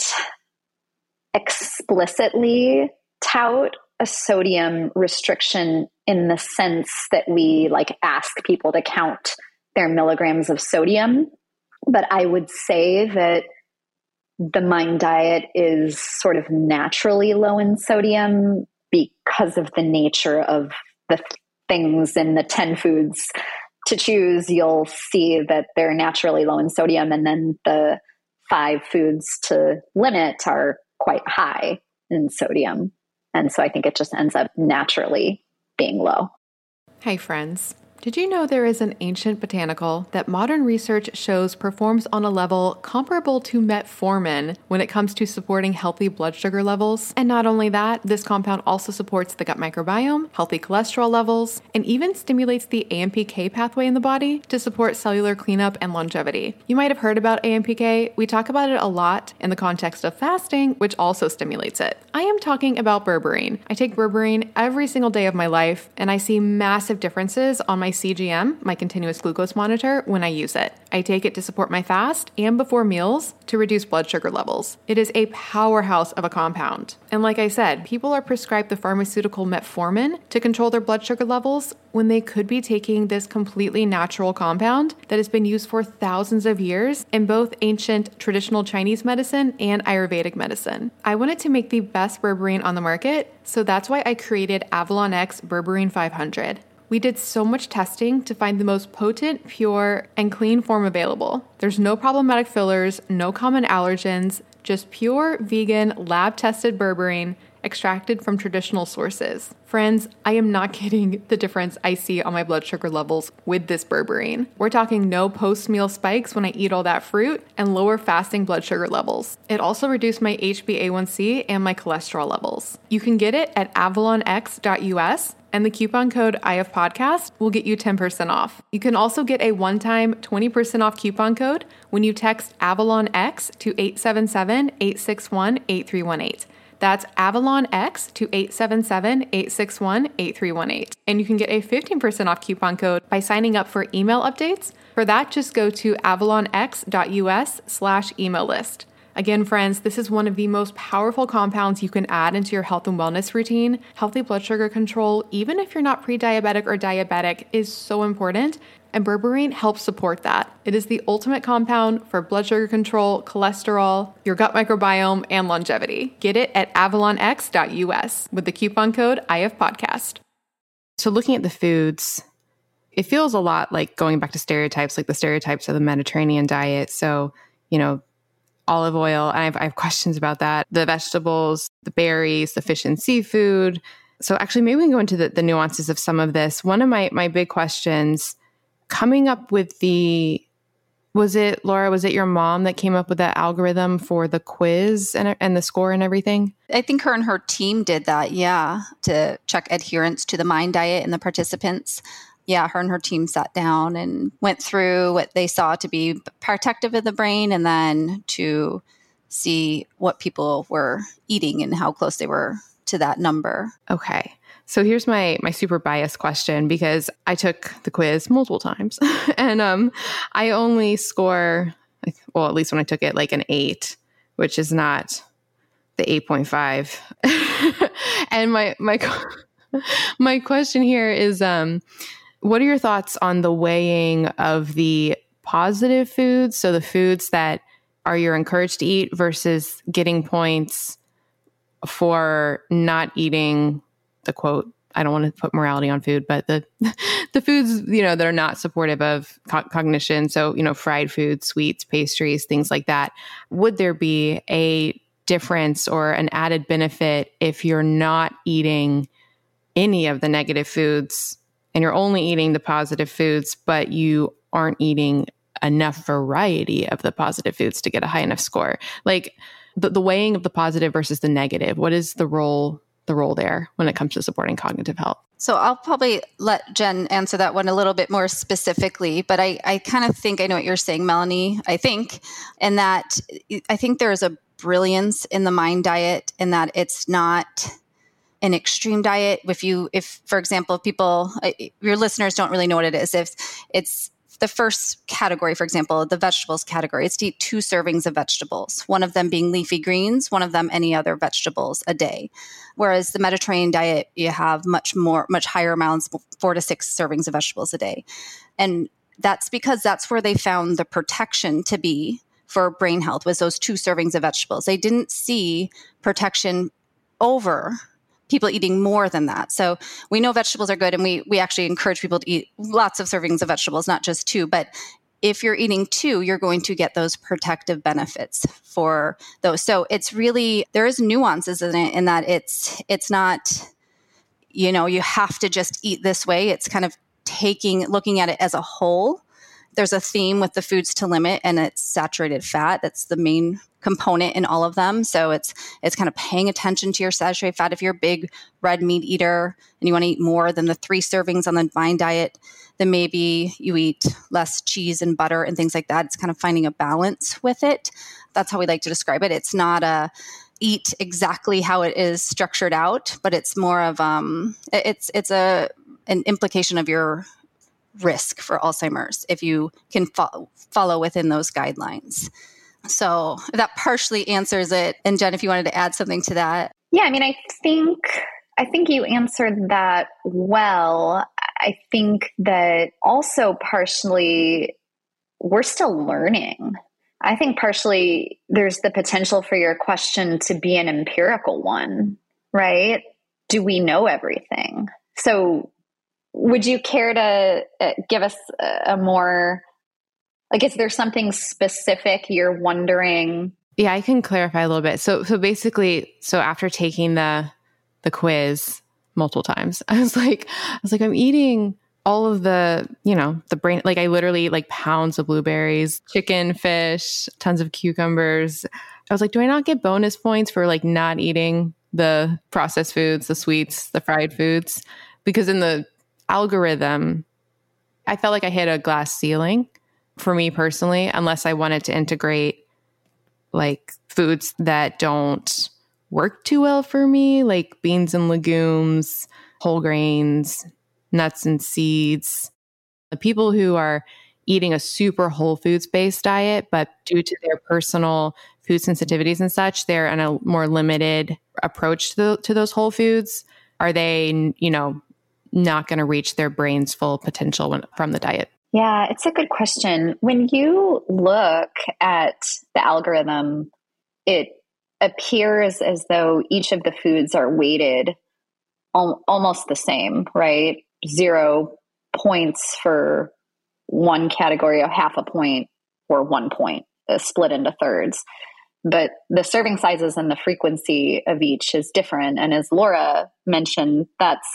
explicitly tout a sodium restriction in the sense that we like ask people to count their milligrams of sodium. But I would say that the MIND diet is sort of naturally low in sodium because of the nature of the things in the ten foods to choose. You'll see that they're naturally low in sodium, and then the five foods to limit are quite high in sodium. And so I think it just ends up naturally being low. Hey friends, did you know there is an ancient botanical that modern research shows performs on a level comparable to metformin when it comes to supporting healthy blood sugar levels? And not only that, this compound also supports the gut microbiome, healthy cholesterol levels, and even stimulates the A M P K pathway in the body to support cellular cleanup and longevity. You might have heard about A M P K. We talk about it a lot in the context of fasting, which also stimulates it. I am talking about berberine. I take berberine every single day of my life, and I see massive differences on my C G M, my continuous glucose monitor, when I use it. I take it to support my fast and before meals to reduce blood sugar levels. It is a powerhouse of a compound. And like I said, people are prescribed the pharmaceutical metformin to control their blood sugar levels when they could be taking this completely natural compound that has been used for thousands of years in both ancient traditional Chinese medicine and Ayurvedic medicine. I wanted to make the best berberine on the market, so that's why I created Avalon X Berberine five hundred. We did so much testing to find the most potent, pure, and clean form available. There's no problematic fillers, no common allergens, just pure, vegan, lab-tested berberine extracted from traditional sources. Friends, I am not kidding the difference I see on my blood sugar levels with this berberine. We're talking no post-meal spikes when I eat all that fruit and lower fasting blood sugar levels. It also reduced my H b A one C and my cholesterol levels. You can get it at avalon x dot u s, and the coupon code I F Podcast will get you ten percent off. You can also get a one-time twenty percent off coupon code when you text Avalon X to eight seven seven, eight six one, eight three one eight. That's Avalon X to eight seven seven, eight six one, eight three one eight. And you can get a fifteen percent off coupon code by signing up for email updates. For that, just go to avalon x dot u s slash email list. Again, friends, this is one of the most powerful compounds you can add into your health and wellness routine. Healthy blood sugar control, even if you're not pre-diabetic or diabetic, is so important, and berberine helps support that. It is the ultimate compound for blood sugar control, cholesterol, your gut microbiome, and longevity. Get it at avalon x dot u s with the coupon code I F Podcast. So looking at the foods, it feels a lot like going back to stereotypes, like the stereotypes of the Mediterranean diet. So, you know, olive oil. I have, I have questions about that. The vegetables, the berries, the fish and seafood. So actually, maybe we can go into the, the nuances of some of this. One of my, my big questions coming up with the, was it, Laura, was it your mom that came up with that algorithm for the quiz and, and the score and everything? I think her and her team did that, yeah, to check adherence to the MIND diet and the participants. Yeah, her and her team sat down and went through what they saw to be protective of the brain and then to see what people were eating and how close they were to that number. Okay. So here's my my super biased question, because I took the quiz multiple times and um, I only score, well, at least when I took it, like an eight, which is not the eight point five. And my my my question here is, um, what are your thoughts on the weighing of the positive foods? So the foods that are you're encouraged to eat versus getting points for not eating the quote, I don't want to put morality on food, but the the foods, you know, that are not supportive of co- cognition. So, you know, fried foods, sweets, pastries, things like that. Would there be a difference or an added benefit if you're not eating any of the negative foods and you're only eating the positive foods, but you aren't eating enough variety of the positive foods to get a high enough score? Like the, the weighing of the positive versus the negative, what is the role the role there when it comes to supporting cognitive health? So I'll probably let Jen answer that one a little bit more specifically, but I, I kind of think I know what you're saying, Melanie, I think, and that I think there is a brilliance in the MIND diet in that it's not an extreme diet. If you, if, for example, people, your listeners don't really know what it is. If it's the first category, for example, the vegetables category, it's to eat two servings of vegetables, one of them being leafy greens, one of them any other vegetables a day. Whereas the Mediterranean diet, you have much more, much higher amounts, four to six servings of vegetables a day. And that's because that's where they found the protection to be for brain health, was those two servings of vegetables. They didn't see protection over people eating more than that. So we know vegetables are good, and we we actually encourage people to eat lots of servings of vegetables, not just two. But if you're eating two, you're going to get those protective benefits for those. So it's really, there is nuances in it, in that it's it's not, you know, you have to just eat this way. It's kind of taking, looking at it as a whole. There's a theme with the foods to limit, and it's saturated fat. That's the main component in all of them. So it's it's kind of paying attention to your saturated fat. If you're a big red meat eater and you want to eat more than the three servings on the MIND diet, then maybe you eat less cheese and butter and things like that. It's kind of finding a balance with it. That's how we like to describe it. It's not a eat exactly how it is structured out, but it's more of um it's it's a an implication of your risk for Alzheimer's if you can fo- follow within those guidelines. So that partially answers it. And Jen, if you wanted to add something to that. Yeah, I mean, I think I think you answered that well. I think that also partially we're still learning. I think partially there's the potential for your question to be an empirical one, right? Do we know everything? So would you care to uh, give us a, a more, like, is there something specific you're wondering? Yeah, I can clarify a little bit. So, so basically, so after taking the the quiz multiple times, I was like, I was like, I'm eating all of the, you know, the brain, like I literally eat like pounds of blueberries, chicken, fish, tons of cucumbers. I was like, do I not get bonus points for like not eating the processed foods, the sweets, the fried foods? Because in the algorithm, I felt like I hit a glass ceiling for me personally, unless I wanted to integrate like foods that don't work too well for me, like beans and legumes, whole grains, nuts and seeds. The people who are eating a super whole foods based diet, but due to their personal food sensitivities and such, they're in a more limited approach to the, to those whole foods. Are they, you know, not going to reach their brain's full potential when, from the diet? Yeah, it's a good question. When you look at the algorithm, it appears as though each of the foods are weighted al- almost the same, right? Zero points for one category, a half a point or one point, uh, split into thirds. but the serving sizes and the frequency of each is different. And as Laura mentioned, that's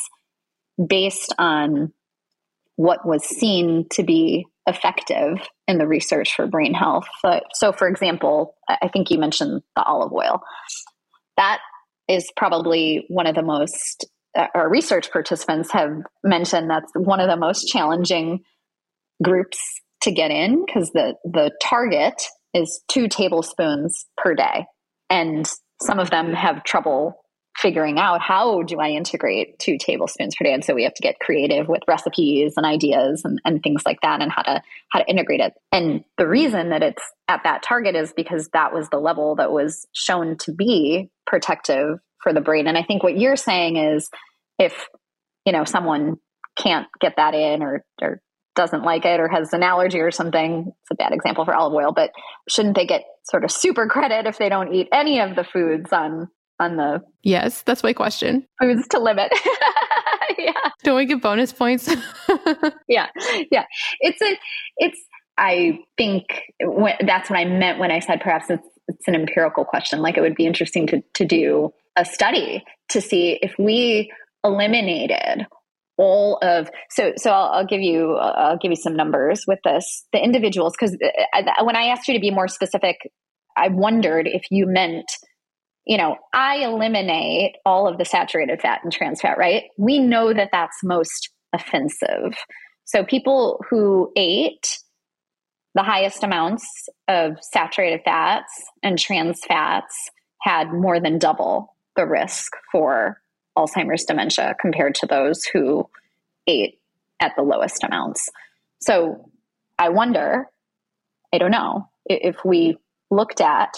based on what was seen to be effective in the research for brain health. But, so for example, I think you mentioned the olive oil. That is probably one of the most, uh, our research participants have mentioned that's one of the most challenging groups to get in, because the, the target is two tablespoons per day. And some of them have trouble figuring out, how do I integrate two tablespoons per day? And so we have to get creative with recipes and ideas and, and things like that, and how to how to integrate it. And the reason that it's at that target is because that was the level that was shown to be protective for the brain. And I think what you're saying is, if you know someone can't get that in, or or doesn't like it, or has an allergy or something, it's a bad example for olive oil, but shouldn't they get sort of super credit if they don't eat any of the foods on on the yes, that's my question. Foods to limit. Yeah. Don't we get bonus points? yeah. Yeah. It's a, it's, I think when, that's what I meant when I said perhaps it's, it's an empirical question. Like, it would be interesting to, to do a study to see if we eliminated all of, so, so I'll, I'll give you, I'll give you some numbers with this, the individuals, because when I asked you to be more specific, I wondered if you meant, you know, I eliminate all of the saturated fat and trans fat, right? We know that that's most offensive. So people who ate the highest amounts of saturated fats and trans fats had more than double the risk for Alzheimer's dementia compared to those who ate at the lowest amounts. So I wonder, I don't know, if we looked at,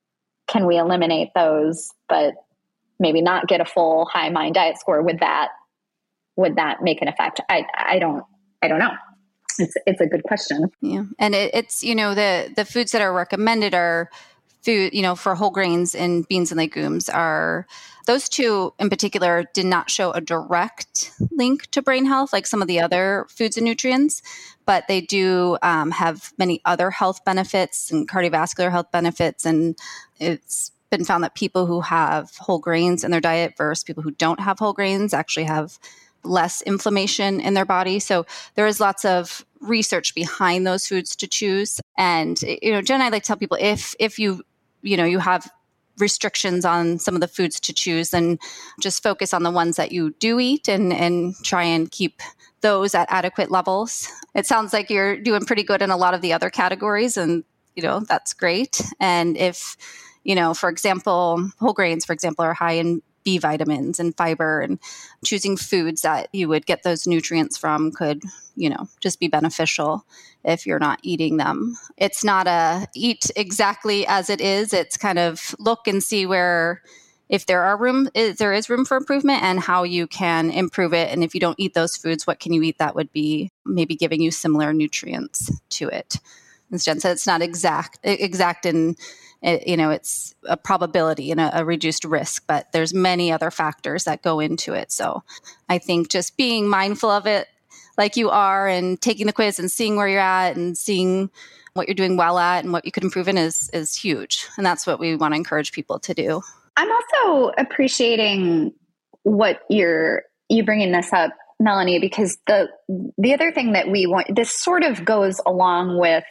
can we eliminate those, but maybe not get a full high mind diet score? Would that, would that make an effect? I, I don't, I don't know. It's, it's a good question. Yeah. And it, it's, you know, the, the foods that are recommended are food, you know, for whole grains and beans and legumes are, those two in particular did not show a direct link to brain health like some of the other foods and nutrients, but they do um, have many other health benefits and cardiovascular health benefits. And it's been found that people who have whole grains in their diet versus people who don't have whole grains actually have less inflammation in their body. So there is lots of research behind those foods to choose. And, you know, Jen and I like to tell people, if, if you, you know, you have restrictions on some of the foods to choose, then just focus on the ones that you do eat and, and try and keep those at adequate levels. It sounds like you're doing pretty good in a lot of the other categories, and, you know, that's great. And if, you know, for example, whole grains, for example, are high in B vitamins and fiber, and choosing foods that you would get those nutrients from could, you know, just be beneficial if you're not eating them. It's not a eat exactly as it is. It's kind of look and see where, if there are room, if there is room for improvement, and how you can improve it. And if you don't eat those foods, what can you eat that would be maybe giving you similar nutrients to it? As Jen said, it's not exact, exact in, you know, it's a probability and a, a reduced risk, but there's many other factors that go into it. So I think just being mindful of it like you are, and taking the quiz and seeing where you're at and seeing what you're doing well at and what you could improve in is, is huge. And that's what we want to encourage people to do. I'm also appreciating what you're, you bringing this up, Melanie, because the, the other thing that we want, this sort of goes along with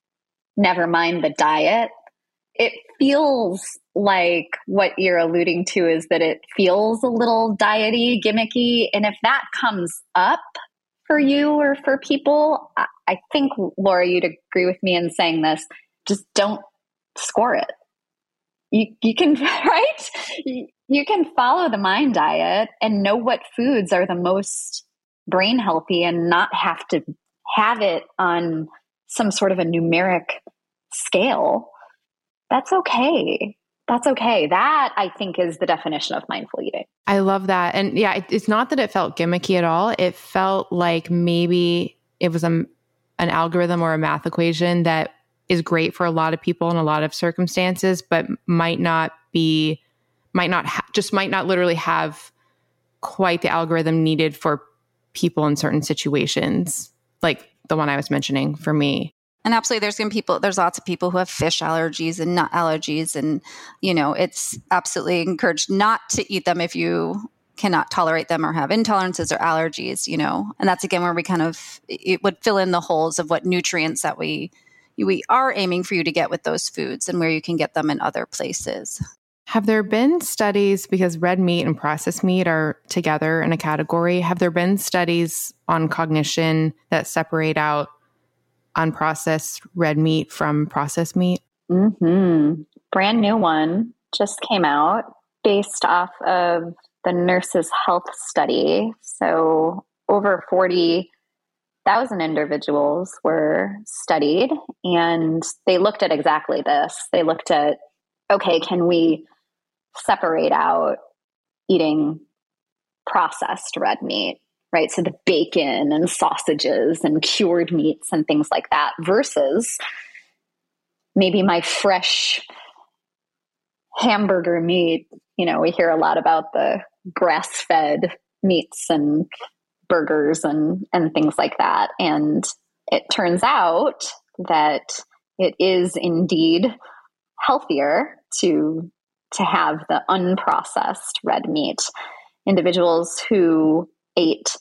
never mind the diet. It feels like what you're alluding to is that it feels a little diety, gimmicky. And if that comes up for you or for people, I think, Laura, you'd agree with me in saying this, just don't score it. You, you can, right? You can follow the mind diet and know what foods are the most brain healthy, and not have to have it on some sort of a numeric scale. That's okay. That's okay. That, I think, is the definition of mindful eating. I love that. And yeah, it, it's not that it felt gimmicky at all. It felt like maybe it was a, an algorithm or a math equation that is great for a lot of people in a lot of circumstances, but might not be, might not, ha- just might not literally have quite the algorithm needed for people in certain situations, like the one I was mentioning for me. And absolutely, there's going to be people, there's lots of people who have fish allergies and nut allergies. And, you know, it's absolutely encouraged not to eat them if you cannot tolerate them or have intolerances or allergies, you know. And that's, again, where we kind of, it would fill in the holes of what nutrients that we, we are aiming for you to get with those foods and where you can get them in other places. Have there been studies, because red meat and processed meat are together in a category, have there been studies on cognition that separate out unprocessed red meat from processed meat? Mm-hmm. Brand new one just came out based off of the Nurses' Health Study. So over forty thousand individuals were studied, and they looked at exactly this. They looked at, okay, can we separate out eating processed red meat, right? So the bacon and sausages and cured meats and things like that versus maybe my fresh hamburger meat. You know, we hear a lot about the grass-fed meats and burgers and, and things like that. And it turns out that it is indeed healthier to to have the unprocessed red meat. Individuals who ate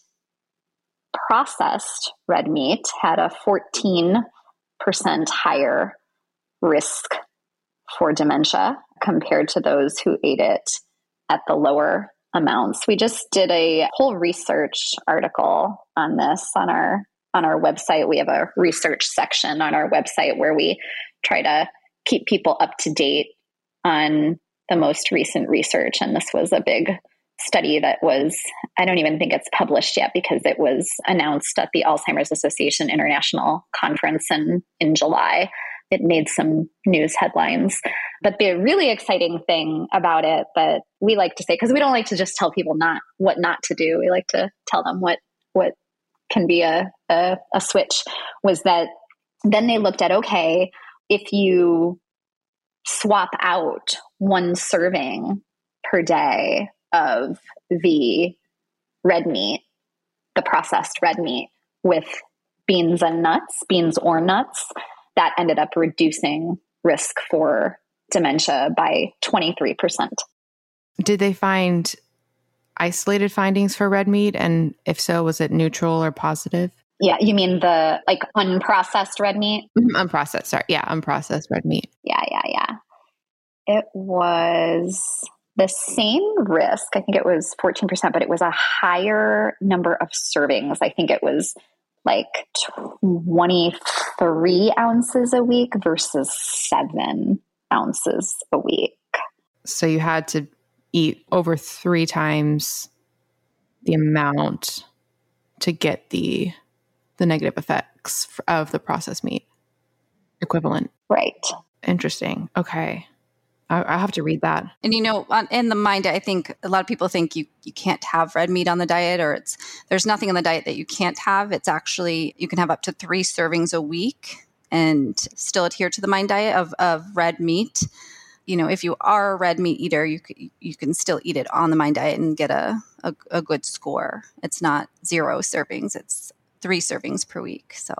processed red meat had a fourteen percent higher risk for dementia compared to those who ate it at the lower amounts. We just did a whole research article on this on our on our website. We have a research section on our website where we try to keep people up to date on the most recent research. And this was a big study that was, I don't even think it's published yet because it was announced at the Alzheimer's Association International Conference in, in July. It made some news headlines. But the really exciting thing about it that we like to say, because we don't like to just tell people not what not to do, we like to tell them what what can be a, a, a switch, was that then they looked at, okay, if you swap out one serving per day of the red meat, the processed red meat, with beans and nuts, beans or nuts, that ended up reducing risk for dementia by twenty-three percent. Did they find isolated findings for red meat? And if so, was it neutral or positive? Yeah, you mean the like unprocessed red meat? Unprocessed, sorry. Yeah, unprocessed red meat. Yeah, yeah, yeah. It was the same risk. I think it was fourteen percent, but it was a higher number of servings. I think it was like twenty-three ounces a week versus seven ounces a week. So you had to eat over three times the amount to get the the negative effects of the processed meat equivalent. Right. Interesting. Okay. I, I'll have to read that. And, you know, on, in the mind, I think a lot of people think you, you can't have red meat on the diet, or it's there's nothing on the diet that you can't have. It's actually, you can have up to three servings a week and still adhere to the mind diet of, of red meat. You know, if you are a red meat eater, you you can still eat it on the mind diet and get a, a, a good score. It's not zero servings. It's three servings per week. So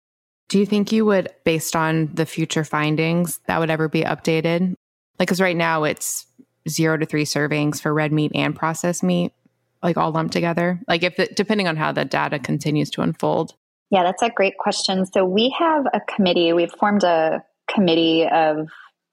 do you think you would, based on the future findings, that would ever be updated? Like, because right now it's zero to three servings for red meat and processed meat, like all lumped together. Like, if the, depending on how the data continues to unfold. Yeah, that's a great question. So we have a committee. We've formed a committee of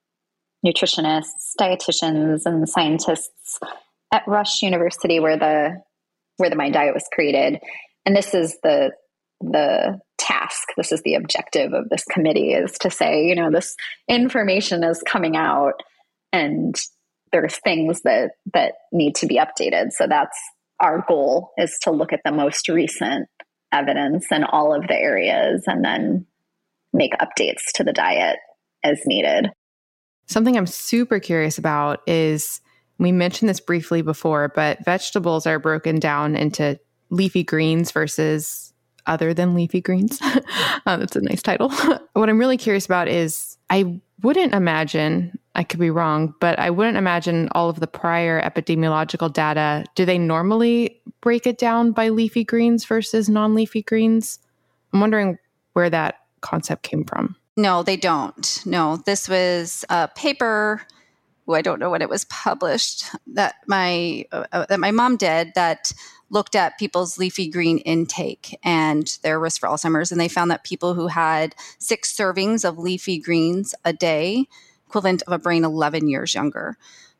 nutritionists, dietitians, and scientists at Rush University, where the where the Mind Diet was created. And this is the the task. This is the objective of this committee, is to say, you know, this information is coming out, and there's things that that need to be updated. So that's our goal, is to look at the most recent evidence in all of the areas and then make updates to the diet as needed. Something I'm super curious about is, we mentioned this briefly before, but vegetables are broken down into leafy greens versus other than leafy greens. uh, that's a nice title. What I'm really curious about is, I wouldn't imagine, I could be wrong, but I wouldn't imagine all of the prior epidemiological data, do they normally break it down by leafy greens versus non-leafy greens? I'm wondering where that concept came from. No, they don't. No, this was a paper. Ooh, I don't know when it was published that my uh, that my mom did that looked at people's leafy green intake and their risk for Alzheimer's, and they found that people who had six servings of leafy greens a day, equivalent of a brain eleven years younger.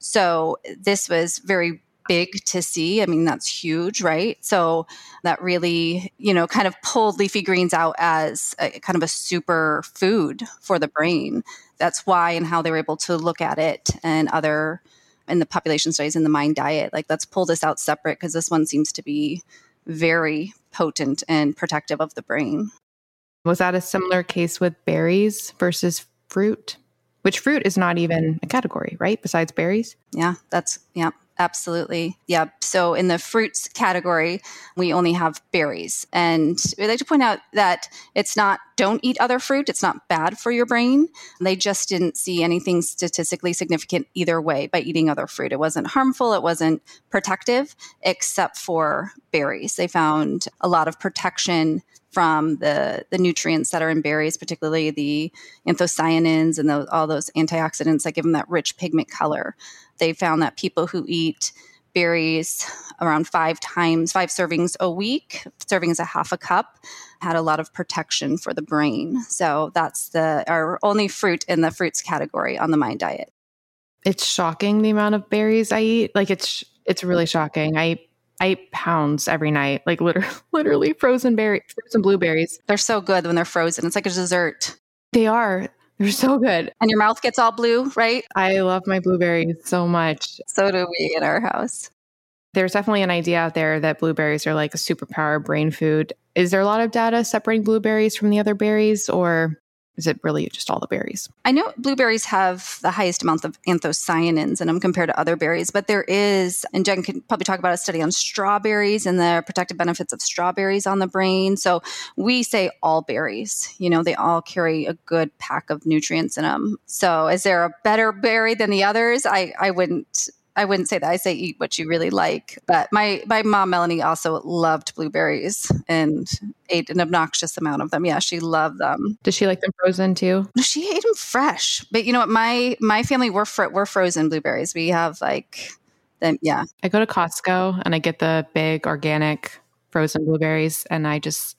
So this was very big to see. I mean, that's huge, right? So that really, you know, kind of pulled leafy greens out as a, kind of a super food for the brain. That's why and how they were able to look at it and other in the population studies in the Mind Diet. Like, let's pull this out separate because this one seems to be very potent and protective of the brain. Was that a similar case with berries versus fruit? Which fruit is not even a category, right? Besides berries? Yeah, that's, yeah. Absolutely. Yeah. So in the fruits category, we only have berries. And we'd like to point out that it's not, don't eat other fruit. It's not bad for your brain. They just didn't see anything statistically significant either way by eating other fruit. It wasn't harmful. It wasn't protective, except for berries. They found a lot of protection from the, the nutrients that are in berries, particularly the anthocyanins and those, all those antioxidants that give them that rich pigment color. They found that people who eat berries around five times, five servings a week, serving is a half a cup, had a lot of protection for the brain. So that's the our only fruit in the fruits category on the Mind Diet. It's shocking the amount of berries I eat. Like it's it's really shocking. I I eat pounds every night, like literally, literally frozen berries, frozen blueberries. They're so good when they're frozen. It's like a dessert. They are. They're so good. And your mouth gets all blue, right? I love my blueberries so much. So do we in our house. There's definitely an idea out there that blueberries are like a superpower brain food. Is there a lot of data separating blueberries from the other berries, or is it really just all the berries? I know blueberries have the highest amount of anthocyanins in them compared to other berries, but there is, and Jen can probably talk about a study on strawberries and the protective benefits of strawberries on the brain. So we say all berries, you know, they all carry a good pack of nutrients in them. So is there a better berry than the others? I, I wouldn't I wouldn't say that. I say eat what you really like. But my, my mom, Melanie, also loved blueberries and ate an obnoxious amount of them. Yeah, she loved them. Does she like them frozen too? No, she ate them fresh. But you know what? My my family, we're, fr- we're frozen blueberries. We have like them, yeah. I go to Costco and I get the big organic frozen blueberries, and I just...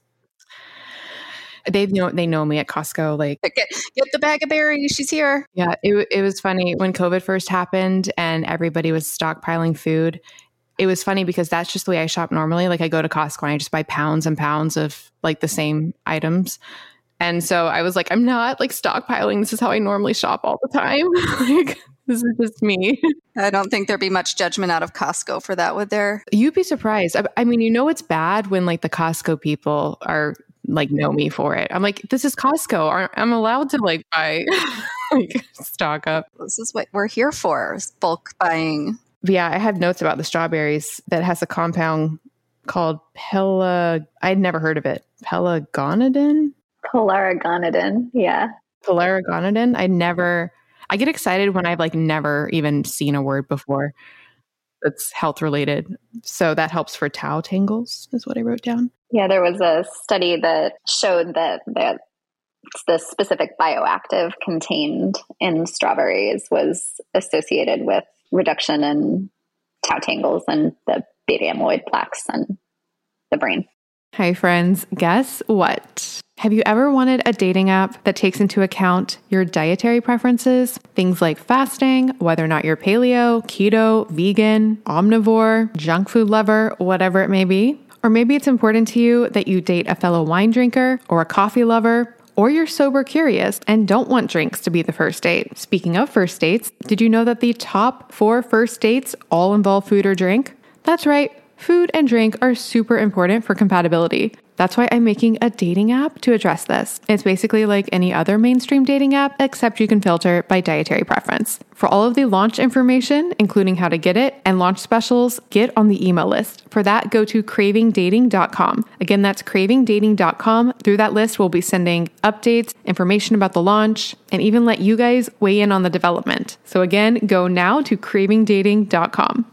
They know they know me at Costco. Like, get, get the bag of berries. She's here. Yeah, it it was funny when COVID first happened and everybody was stockpiling food. It was funny because that's just the way I shop normally. Like, I go to Costco and I just buy pounds and pounds of like the same items. And so I was like, I'm not like stockpiling. This is how I normally shop all the time. Like, this is just me. I don't think there'd be much judgment out of Costco for that, would there? You'd be surprised. I, I mean, you know, it's bad when like the Costco people are like know me for it. I'm like, this is Costco. I'm allowed to like buy, like stock up. This is what we're here for, is bulk buying. But yeah, I have notes about the strawberries that has a compound called Pela. I'd never heard of it. Pelargonidin? Pelargonidin, yeah. Pelargonidin. I never, I get excited when I've like never even seen a word before that's health related. So that helps for tau tangles is what I wrote down. Yeah, there was a study that showed that the, the specific bioactive contained in strawberries was associated with reduction in tau tangles and the beta amyloid plaques in the brain. Hi, friends. Guess what? Have you ever wanted a dating app that takes into account your dietary preferences? Things like fasting, whether or not you're paleo, keto, vegan, omnivore, junk food lover, whatever it may be. Or maybe it's important to you that you date a fellow wine drinker or a coffee lover, or you're sober curious and don't want drinks to be the first date. Speaking of first dates, did you know that the top four first dates all involve food or drink? That's right. Food and drink are super important for compatibility. That's why I'm making a dating app to address this. It's basically like any other mainstream dating app, except you can filter by dietary preference. For all of the launch information, including how to get it and launch specials, get on the email list. For that, go to craving dating dot com. Again, that's craving dating dot com. Through that list, we'll be sending updates, information about the launch, and even let you guys weigh in on the development. So again, go now to craving dating dot com.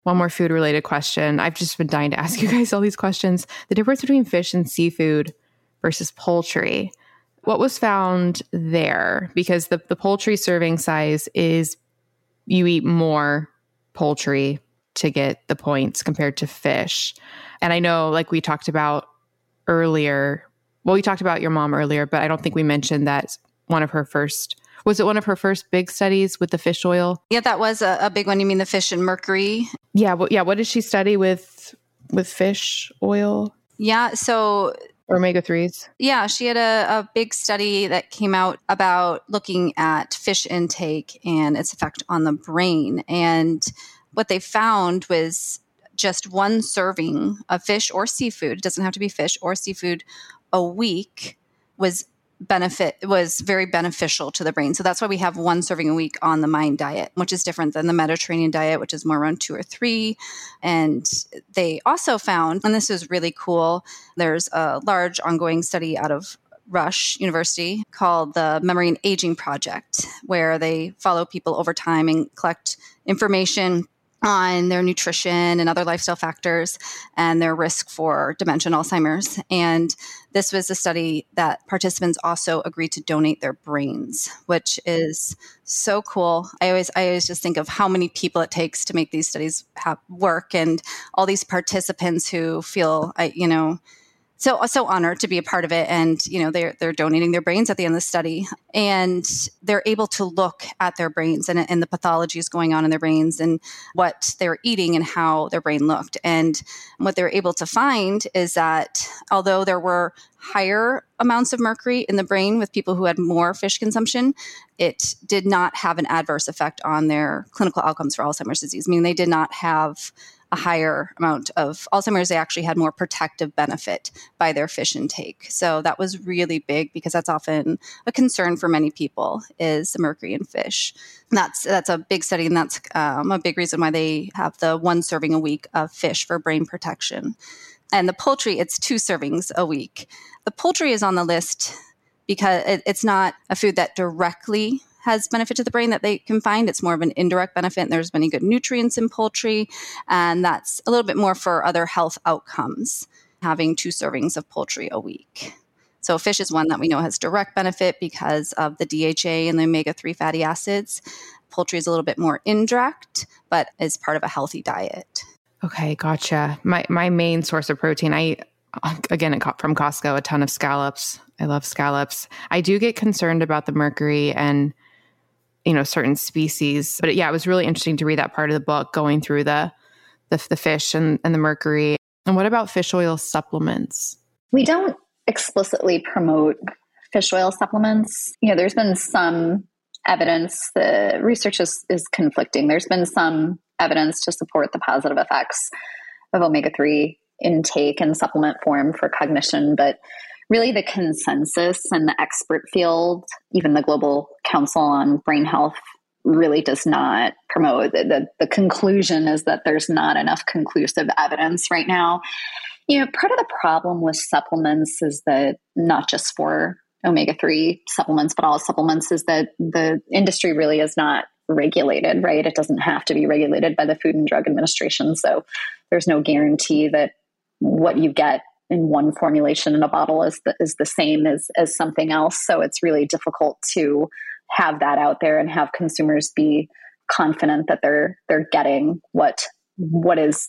one more food related question. I've just been dying to ask you guys all these questions. The difference between fish and seafood versus poultry. What was found there? Because the, the poultry serving size is you eat more poultry to get the points compared to fish. And I know, like we talked about earlier, well, we talked about your mom earlier, but I don't think we mentioned that one of her first, was it one of her first big studies with the fish oil? Yeah, that was a, a big one. You mean the fish and mercury? Yeah. Well, yeah. What did she study with, with fish oil? Yeah. So or omega threes? Yeah, she had a, a big study that came out about looking at fish intake and its effect on the brain. And what they found was just one serving of fish or seafood, it doesn't have to be fish or seafood, a week was benefit was very beneficial to the brain. So that's why we have one serving a week on the MIND diet, which is different than the Mediterranean diet, which is more around two or three. And they also found, and this is really cool, there's a large ongoing study out of Rush University called the Memory and Aging Project, where they follow people over time and collect information on their nutrition and other lifestyle factors and their risk for dementia and Alzheimer's. And this was a study that participants also agreed to donate their brains, which is so cool. I always, I always just think of how many people it takes to make these studies have work, and all these participants who feel, I, you know, So, so honored to be a part of it. And, you know, they're, they're donating their brains at the end of the study, and they're able to look at their brains and, and the pathologies going on in their brains and what they're eating and how their brain looked. And what they're able to find is that although there were higher amounts of mercury in the brain with people who had more fish consumption, it did not have an adverse effect on their clinical outcomes for Alzheimer's disease, meaning they did not have a higher amount of Alzheimer's. They actually had more protective benefit by their fish intake. So that was really big, because that's often a concern for many people, is the mercury in fish. And that's that's a big study, and that's um, a big reason why they have the one serving a week of fish for brain protection. And the poultry, it's two servings a week. The poultry is on the list because it, it's not a food that directly has benefit to the brain that they can find. It's more of an indirect benefit, and there's many good nutrients in poultry. And that's a little bit more for other health outcomes, having two servings of poultry a week. So fish is one that we know has direct benefit because of the D H A and the omega three fatty acids. Poultry is a little bit more indirect, but is part of a healthy diet. Okay, gotcha. My my main source of protein, I eat, again, from Costco, a ton of scallops. I love scallops. I do get concerned about the mercury and, you know, certain species. But yeah, it was really interesting to read that part of the book, going through the the, the fish and, and the mercury. And what about fish oil supplements? We don't explicitly promote fish oil supplements. You know, there's been some evidence, the research is, is conflicting. There's been some evidence to support the positive effects of omega three intake in supplement form for cognition, but really the consensus in the expert field, even the Global Council on Brain Health, really does not promote. The, the, the conclusion is that there's not enough conclusive evidence right now. You know, part of the problem with supplements is that, not just for omega three supplements, but all supplements, is that the industry really is not regulated, right? It doesn't have to be regulated by the Food and Drug Administration. So there's no guarantee that what you get in one formulation in a bottle is the, is the same as, as something else. So it's really difficult to have that out there and have consumers be confident that they're they're getting what what is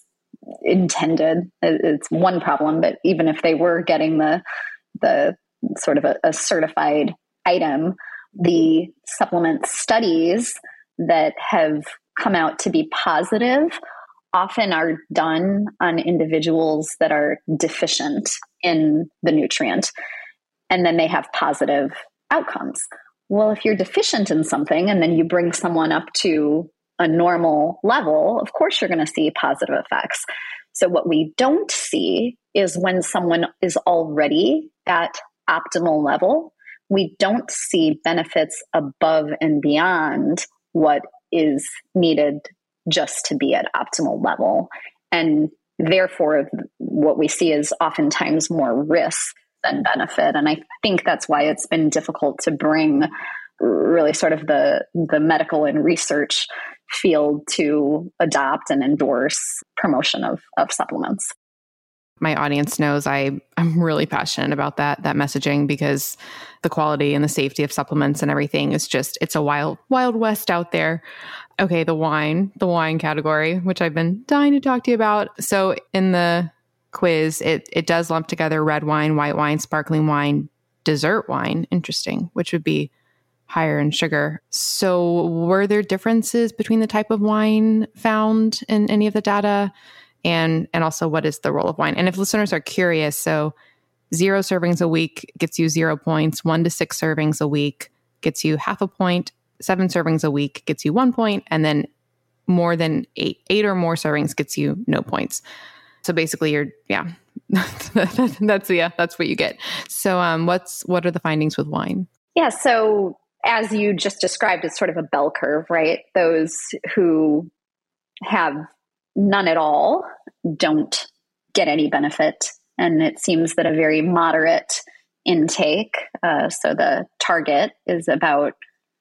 intended. It's one problem, but even if they were getting the the sort of a, a certified item, the supplement studies that have come out to be positive often are done on individuals that are deficient in the nutrient, and then they have positive outcomes. Well, if you're deficient in something and then you bring someone up to a normal level, of course you're going to see positive effects. So what we don't see is when someone is already at optimal level, we don't see benefits above and beyond what is needed just to be at optimal level. And therefore, what we see is oftentimes more risk than benefit. And I think that's why it's been difficult to bring really sort of the, the medical and research field to adopt and endorse promotion of, of supplements. My audience knows I, I'm really passionate about that, that messaging, because the quality and the safety of supplements and everything is just, it's a wild, wild west out there. Okay, the wine, the wine category, which I've been dying to talk to you about. So in the quiz, it it does lump together red wine, white wine, sparkling wine, dessert wine. Interesting, which would be higher in sugar. So were there differences between the type of wine found in any of the data? And and also, what is the role of wine? And if listeners are curious, so zero servings a week gets you zero points. One to six servings a week gets you half a point. Seven servings a week gets you one point. And then more than eight, eight or more servings gets you no points. So basically, you're yeah, that's yeah, that's what you get. So um, what's what are the findings with wine? Yeah. So as you just described, it's sort of a bell curve, right? Those who have none at all don't get any benefit. And it seems that a very moderate intake, uh, so the target is about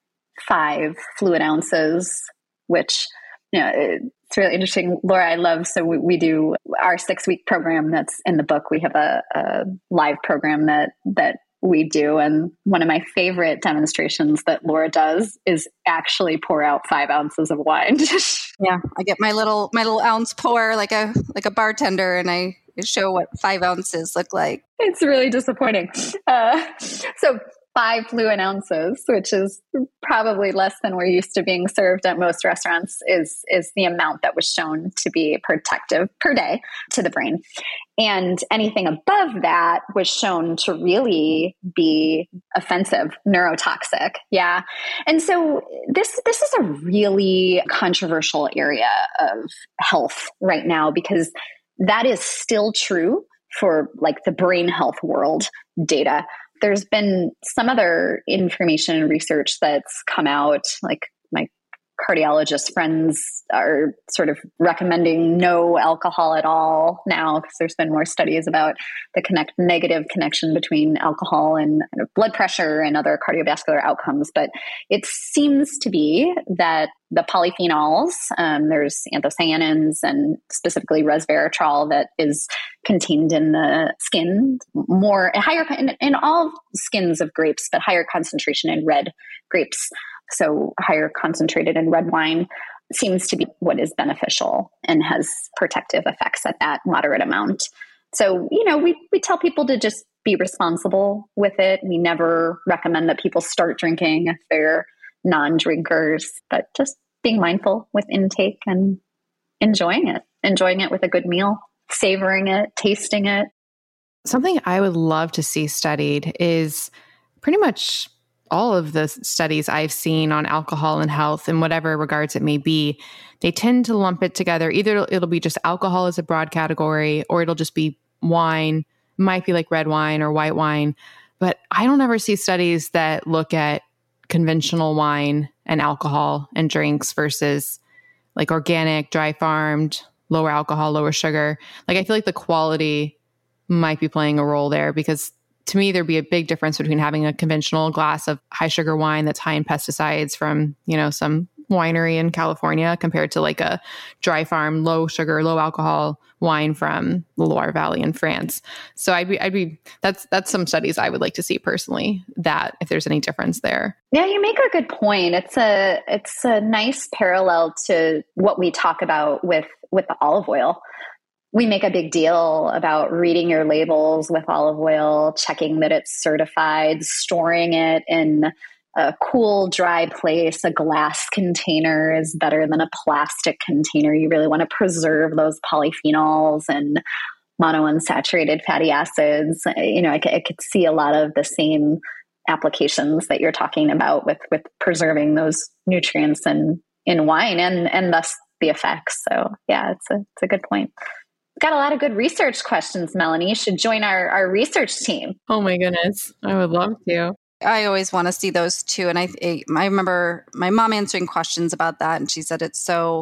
five fluid ounces, which, you know, it's really interesting. Laura, I love, so we, we do our six week program that's in the book. We have a, a live program that, that we do. And one of my favorite demonstrations that Laura does is actually pour out five ounces of wine. Yeah, I get my little my little ounce pour like a like a bartender, and I show what five ounces look like. It's really disappointing. Uh, so five fluid ounces, which is probably less than we're used to being served at most restaurants, is is the amount that was shown to be protective per day to the brain. And anything above that was shown to really be offensive, neurotoxic. Yeah. And so this this is a really controversial area of health right now, because that is still true for like the brain health world data. There's been some other information and research that's come out, like my cardiologist friends are sort of recommending no alcohol at all now, because there's been more studies about the connect negative connection between alcohol and kind of blood pressure and other cardiovascular outcomes. But it seems to be that the polyphenols, um, there's anthocyanins and specifically resveratrol that is contained in the skin, more higher in, in all skins of grapes, but higher concentration in red grapes. So higher concentrated in red wine seems to be what is beneficial and has protective effects at that moderate amount. So, you know, we, we tell people to just be responsible with it. We never recommend that people start drinking if they're non-drinkers, but just being mindful with intake and enjoying it, enjoying it with a good meal, savoring it, tasting it. Something I would love to see studied is pretty much all of the studies I've seen on alcohol and health in whatever regards it may be, they tend to lump it together. Either it'll, it'll be just alcohol as a broad category, or it'll just be wine, might be like red wine or white wine. But I don't ever see studies that look at conventional wine and alcohol and drinks versus like organic, dry farmed, lower alcohol, lower sugar. Like I feel like the quality might be playing a role there, because to me, there'd be a big difference between having a conventional glass of high sugar wine that's high in pesticides from, you know, some winery in California compared to like a dry farm, low sugar, low alcohol wine from the Loire Valley in France. So I'd be, I'd be, that's, that's some studies I would like to see personally, that if there's any difference there. Yeah, you make a good point. It's a, it's a nice parallel to what we talk about with, with the olive oil. We make a big deal about reading your labels with olive oil, checking that it's certified, storing it in a cool, dry place. A glass container is better than a plastic container. You really want to preserve those polyphenols and monounsaturated fatty acids. You know, I, I could see a lot of the same applications that you're talking about with, with preserving those nutrients in, in wine and, and thus the effects. So yeah, it's a, it's a good point. Got a lot of good research questions, Melanie. You should join our, our research team. Oh my goodness. I would love to. I always want to see those too. And I, I remember my mom answering questions about that. And she said it's so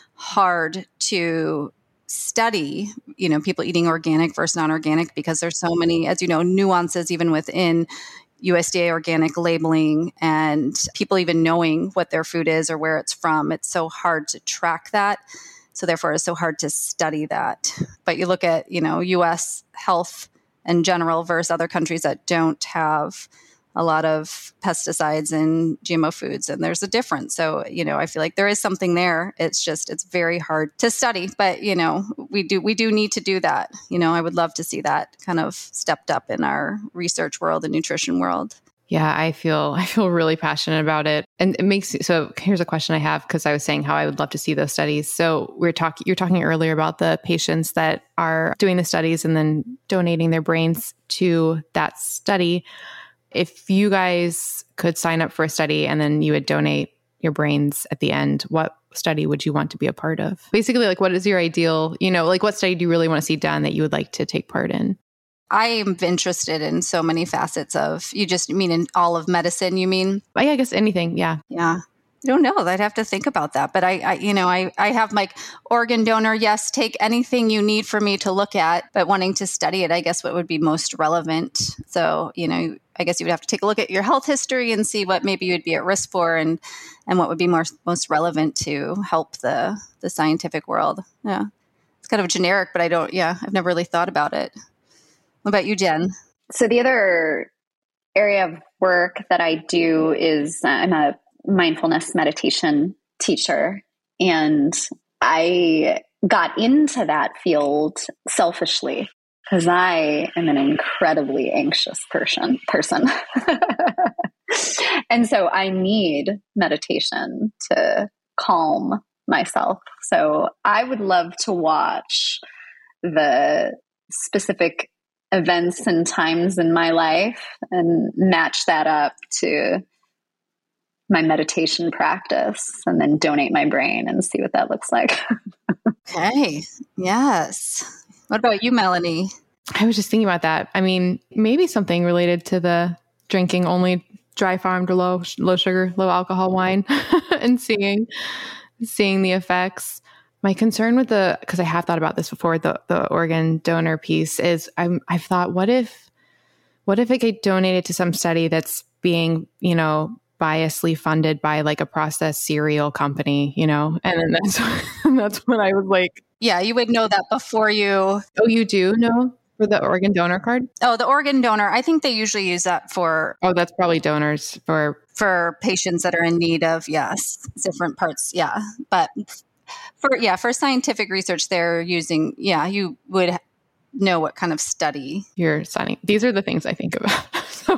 hard to study, you know, people eating organic versus non-organic, because there's so many, as you know, nuances even within U S D A organic labeling and people even knowing what their food is or where it's from. It's so hard to track that. So therefore, it's so hard to study that. But you look at, you know, U S health in general versus other countries that don't have a lot of pesticides and G M O foods, and there's a difference. So, you know, I feel like there is something there. It's just, it's very hard to study, but, you know, we do, we do need to do that. You know, I would love to see that kind of stepped up in our research world and nutrition world. Yeah, I feel I feel really passionate about it. And it makes so here's a question I have, because I was saying how I would love to see those studies. So we're talking you're talking earlier about the patients that are doing the studies and then donating their brains to that study. If you guys could sign up for a study and then you would donate your brains at the end, what study would you want to be a part of? Basically, like, what is your ideal, you know, like what study do you really want to see done that you would like to take part in? I am interested in so many facets of, you just mean in all of medicine, you mean? Oh, yeah, I guess anything. Yeah. Yeah. I don't know. I'd have to think about that. But I, I you know, I, I have like organ donor. Yes, take anything you need for me to look at, but wanting to study it, I guess what would be most relevant. So, you know, I guess you would have to take a look at your health history and see what maybe you would be at risk for and, and what would be more, most relevant to help the, the scientific world. Yeah. It's kind of generic, but I don't, yeah, I've never really thought about it. What about you, Jen? So the other area of work that I do is uh, I'm a mindfulness meditation teacher. And I got into that field selfishly because I am an incredibly anxious person, person. And so I need meditation to calm myself. So I would love to watch the specific events and times in my life and match that up to my meditation practice and then donate my brain and see what that looks like. Okay. Yes. What about you, Melanie? I was just thinking about that. I mean, maybe something related to the drinking only dry farmed or low, low sugar, low alcohol wine and seeing, seeing the effects. My concern with the, because I have thought about this before, the the organ donor piece is I'm, I've thought, what if, what if it get donated to some study that's being, you know, biasly funded by like a processed cereal company, you know? And then that's, that's when I was like, yeah, you would know that before you. Oh, you do know for the organ donor card? Oh, the organ donor. I think they usually use that for. Oh, that's probably donors for. For patients that are in need of, yes, different parts. Yeah. But For yeah, for scientific research, they're using, yeah, you would know what kind of study you're signing. These are the things I think about.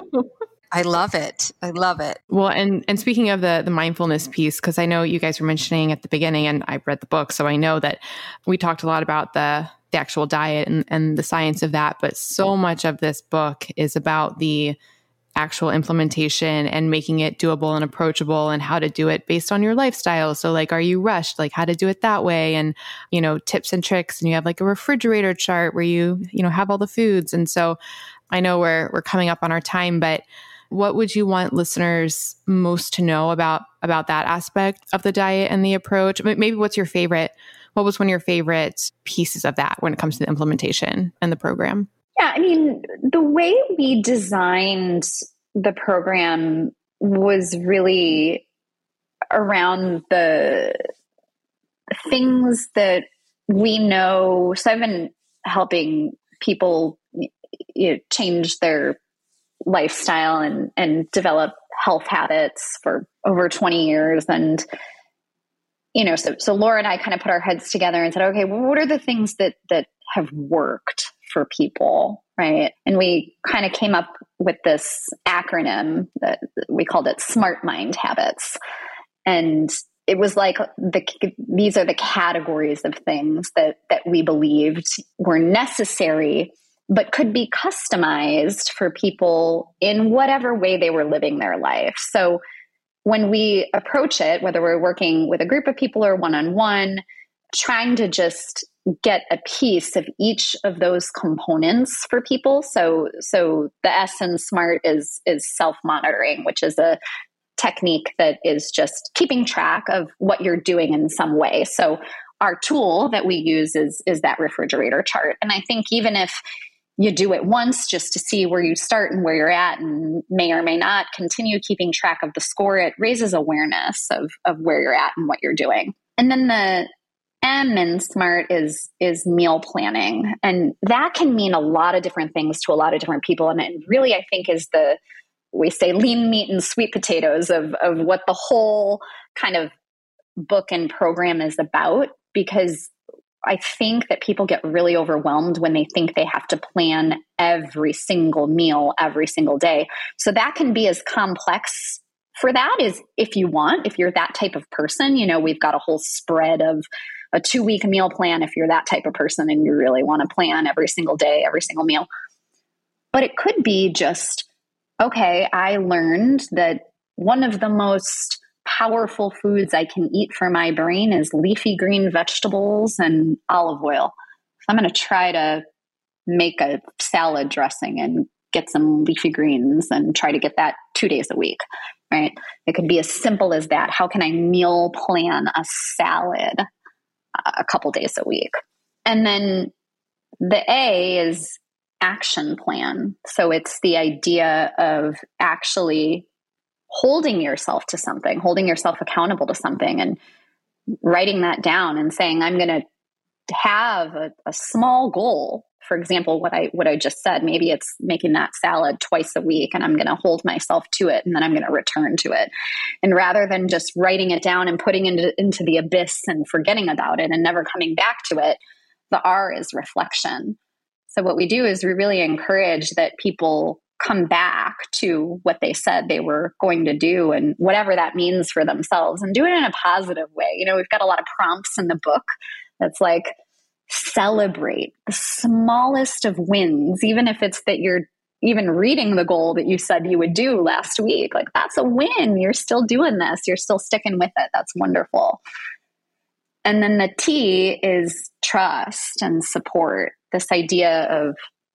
I love it. I love it. Well, and and speaking of the the mindfulness piece, because I know you guys were mentioning at the beginning, and I've read the book, so I know that we talked a lot about the the actual diet and, and the science of that, but so much of this book is about the actual implementation and making it doable and approachable and how to do it based on your lifestyle. So like, are you rushed? Like how to do it that way, and, you know, tips and tricks. And you have like a refrigerator chart where you, you know, have all the foods. And so I know we're, we're coming up on our time, but what would you want listeners most to know about, about that aspect of the diet and the approach? Maybe what's your favorite, what was one of your favorite pieces of that when it comes to the implementation and the program? Yeah, I mean, the way we designed the program was really around the things that we know. So I've been helping people, you know, change their lifestyle and, and develop health habits for over twenty years. And, you know, so, so Laura and I kind of put our heads together and said, okay, well, what are the things that, that have worked for people, right? And we kind of came up with this acronym that we called it SMART Mind Habits. And it was like, the, these are the categories of things that, that we believed were necessary, but could be customized for people in whatever way they were living their life. So when we approach it, whether we're working with a group of people or one-on-one, trying to just get a piece of each of those components for people. So, so the S in SMART is, is self-monitoring, which is a technique that is just keeping track of what you're doing in some way. So our tool that we use is, is that refrigerator chart. And I think even if you do it once just to see where you start and where you're at, and may or may not continue keeping track of the score. It raises awareness of, of where you're at and what you're doing. And then the M in SMART is, is meal planning. And that can mean a lot of different things to a lot of different people. And it really, I think, is the, we say lean meat and sweet potatoes of, of what the whole kind of book and program is about. Because I think that people get really overwhelmed when they think they have to plan every single meal every single day. So that can be as complex for that as if you want, if you're that type of person. You know, we've got a whole spread of a two week meal plan if you're that type of person and you really want to plan every single day, every single meal. But it could be just, okay, I learned that one of the most powerful foods I can eat for my brain is leafy green vegetables and olive oil. So I'm going to try to make a salad dressing and get some leafy greens and try to get that two days a week, right? It could be as simple as that. How can I meal plan a salad a couple days a week? And then the A is action plan. So it's the idea of actually holding yourself to something, holding yourself accountable to something, and writing that down and saying, I'm going to have a, a small goal. For example, what I what I just said, maybe it's making that salad twice a week, and I'm going to hold myself to it, and then I'm going to return to it. And rather than just writing it down and putting it into, into the abyss and forgetting about it and never coming back to it, the R is reflection. So what we do is we really encourage that people come back to what they said they were going to do and whatever that means for themselves, and do it in a positive way. You know, we've got a lot of prompts in the book that's like, celebrate the smallest of wins, even if it's that you're even reading the goal that you said you would do last week. Like, that's a win. You're still doing this. You're still sticking with it. That's wonderful. And then the T is trust and support. This idea of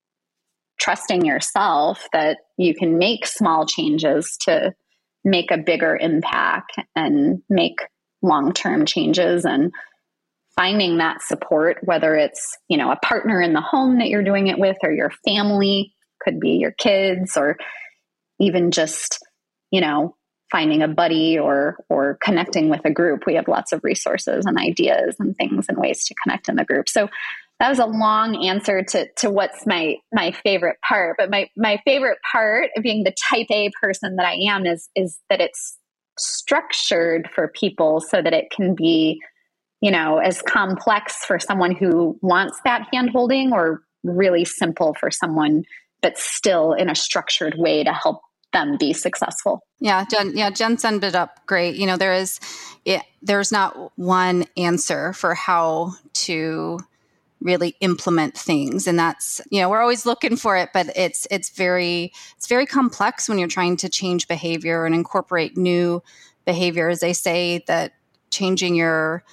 trusting yourself that you can make small changes to make a bigger impact and make long-term changes, and finding that support, whether it's, you know, a partner in the home that you're doing it with, or your family, could be your kids, or even just, you know, finding a buddy or or connecting with a group. We have lots of resources and ideas and things and ways to connect in the group. So that was a long answer to to what's my my favorite part. But my my favorite part of being the type A person that I am is is that it's structured for people so that it can be, you know, as complex for someone who wants that hand-holding, or really simple for someone, but still in a structured way to help them be successful. Yeah, Jen, yeah, Jen summed it up great. You know, there is, it, there's not one answer for how to really implement things. And that's, you know, we're always looking for it, but it's, it's very, it's very complex when you're trying to change behavior and incorporate new behaviors. They say that changing your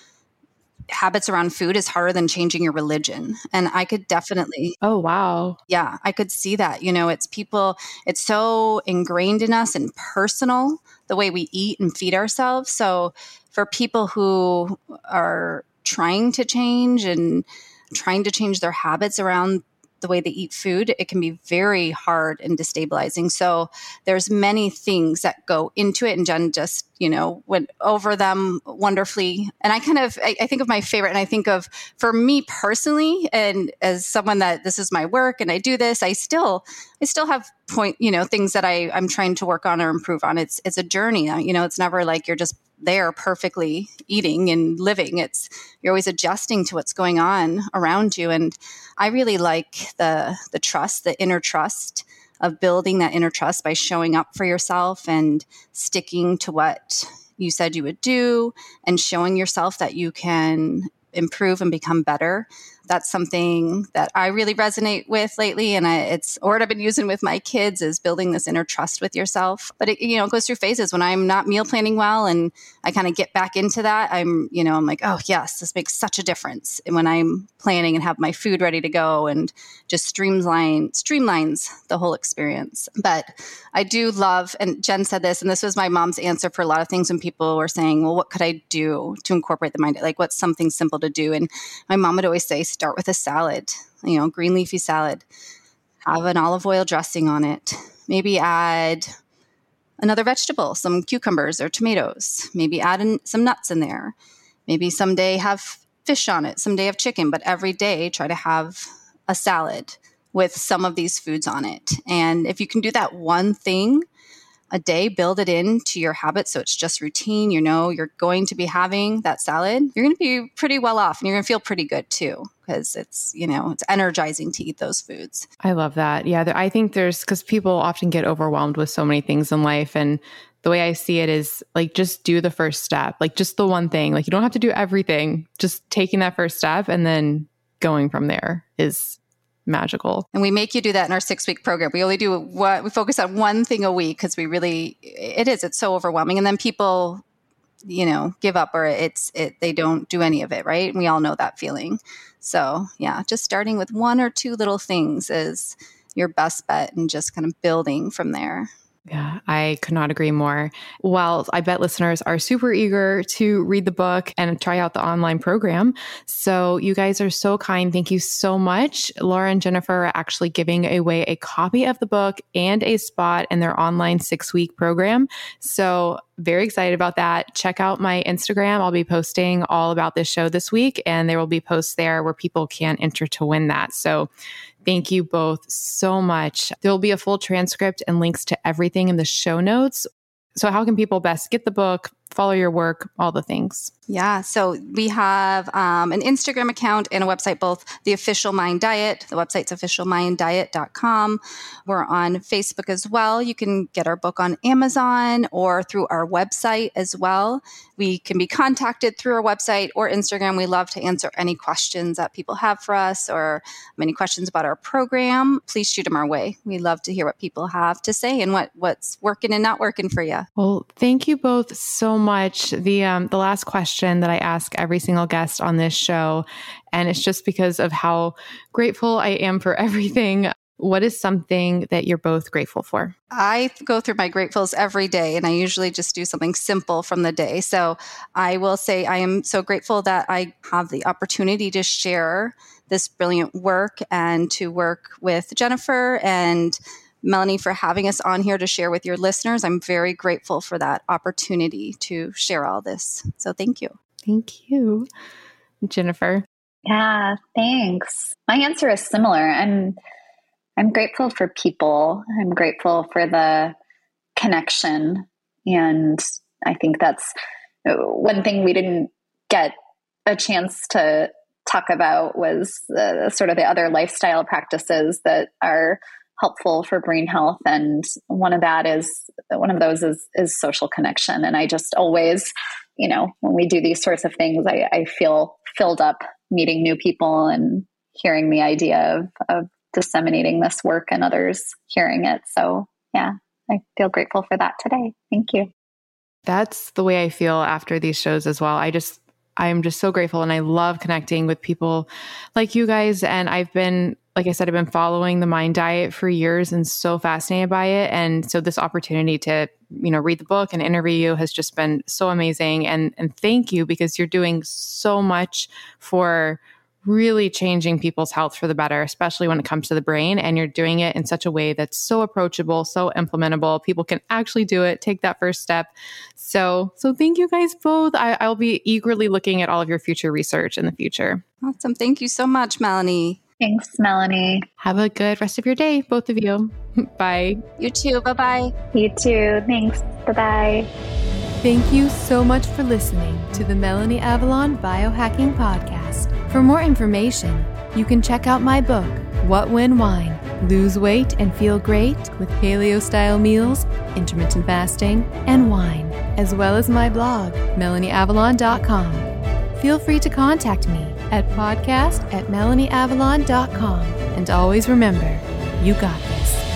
habits around food is harder than changing your religion. And I could definitely. Oh, wow. Yeah, I could see that. You know, it's people, it's so ingrained in us and personal, the way we eat and feed ourselves. So for people who are trying to change and trying to change their habits around the way they eat food, it can be very hard and destabilizing. So there's many things that go into it. And Jen just, you know, went over them wonderfully. And I kind of, I, I think of my favorite, and I think of, for me personally, and as someone that this is my work and I do this, I still, I still have point, you know, things that I, I'm trying to work on or improve on. It's, it's a journey. You know, it's never like you're just there perfectly eating and living. It's, you're always adjusting to what's going on around you. And I really like the, the trust, the inner trust of building that inner trust by showing up for yourself and sticking to what you said you would do, and showing yourself that you can improve and become better. That's something that I really resonate with lately. And I, it's, or what I've been using with my kids is building this inner trust with yourself. But it, you know, it goes through phases. When I'm not meal planning well and I kind of get back into that, I'm, you know, I'm like, oh yes, this makes such a difference. And when I'm planning and have my food ready to go, and just streamline, streamlines the whole experience. But I do love, and Jen said this, and this was my mom's answer for a lot of things when people were saying, well, what could I do to incorporate the mind? Like, what's something simple to do? And my mom would always say, start with a salad, you know, green leafy salad. have an olive oil dressing on it. Maybe add another vegetable, some cucumbers or tomatoes. Maybe add in some nuts in there. Maybe someday have fish on it, someday have chicken, but every day try to have a salad with some of these foods on it. And if you can do that one thing a day, build it into your habit so it's just routine. You know, you're going to be having that salad. You're going to be pretty well off and you're going to feel pretty good too, because it's, you know, it's energizing to eat those foods. I love that. Yeah, there, I think there's, because people often get overwhelmed with so many things in life. And the way I see it is like, just do the first step, like just the one thing. Like you don't have to do everything, just taking that first step and then going from there is magical. And we make you do that in our six week program. We only do what we focus on one thing a week because we really, it is, it's so overwhelming. And then people, you know, give up or it's, it, they don't do any of it. Right. And we all know that feeling. So yeah, just starting with one or two little things is your best bet and just kind of building from there. Yeah, I could not agree more. Well, I bet listeners are super eager to read the book and try out the online program. So you guys are so kind. Thank you so much. Laura and Jennifer are actually giving away a copy of the book and a spot in their online six-week program. So very excited about that. Check out my Instagram. I'll be posting all about this show this week, and there will be posts there where people can enter to win that. So thank you both so much. There will be a full transcript and links to everything in the show notes. So how can people best get the book, follow your work, all the things? Yeah. So we have um, an Instagram account and a website, both the Official Mind Diet. The website's official mind diet dot com. We're on Facebook as well. You can get our book on Amazon or through our website as well. We can be contacted through our website or Instagram. We love to answer any questions that people have for us or any questions about our program. Please shoot them our way. We love to hear what people have to say and what, what's working and not working for you. Well, thank you both so much. The um, the last question that I ask every single guest on this show, and it's just because of how grateful I am for everything. What is something that you're both grateful for? I go through my gratefuls every day, and I usually just do something simple from the day. So I will say I am so grateful that I have the opportunity to share this brilliant work and to work with Jennifer and Melanie for having us on here to share with your listeners. I'm very grateful for that opportunity to share all this. So thank you. Thank you. Jennifer? Yeah, thanks. My answer is similar. I'm I'm grateful for people. I'm grateful for the connection. And I think that's one thing we didn't get a chance to talk about was the, sort of the other lifestyle practices that are helpful for brain health. And one of that is, one of those is, is social connection. And I just always, you know, when we do these sorts of things, I, I feel filled up meeting new people and hearing the idea of, of disseminating this work and others hearing it. So yeah, I feel grateful for that today. Thank you. That's the way I feel after these shows as well. I just, I'm just so grateful, and I love connecting with people like you guys. And I've been, like I said, I've been following the Mind Diet for years and so fascinated by it. And so this opportunity to, you know, read the book and interview you has just been so amazing. And, and thank you, because you're doing so much for really changing people's health for the better, especially when it comes to the brain. And you're doing it in such a way that's so approachable, so implementable. People can actually do it, take that first step. So, so thank you guys both. I, I'll be eagerly looking at all of your future research in the future. Awesome. Thank you so much, Melanie. Thanks, Melanie. Have a good rest of your day, both of you. Bye. You too. Bye-bye. You too. Thanks. Bye-bye. Thank you so much for listening to the Melanie Avalon Biohacking Podcast. For more information, you can check out my book, What When Wine? Lose Weight and Feel Great with Paleo-Style Meals, Intermittent Fasting, and Wine, as well as my blog, melanie avalon dot com. Feel free to contact me at podcast at melanie avalon dot com. And always remember, you got this.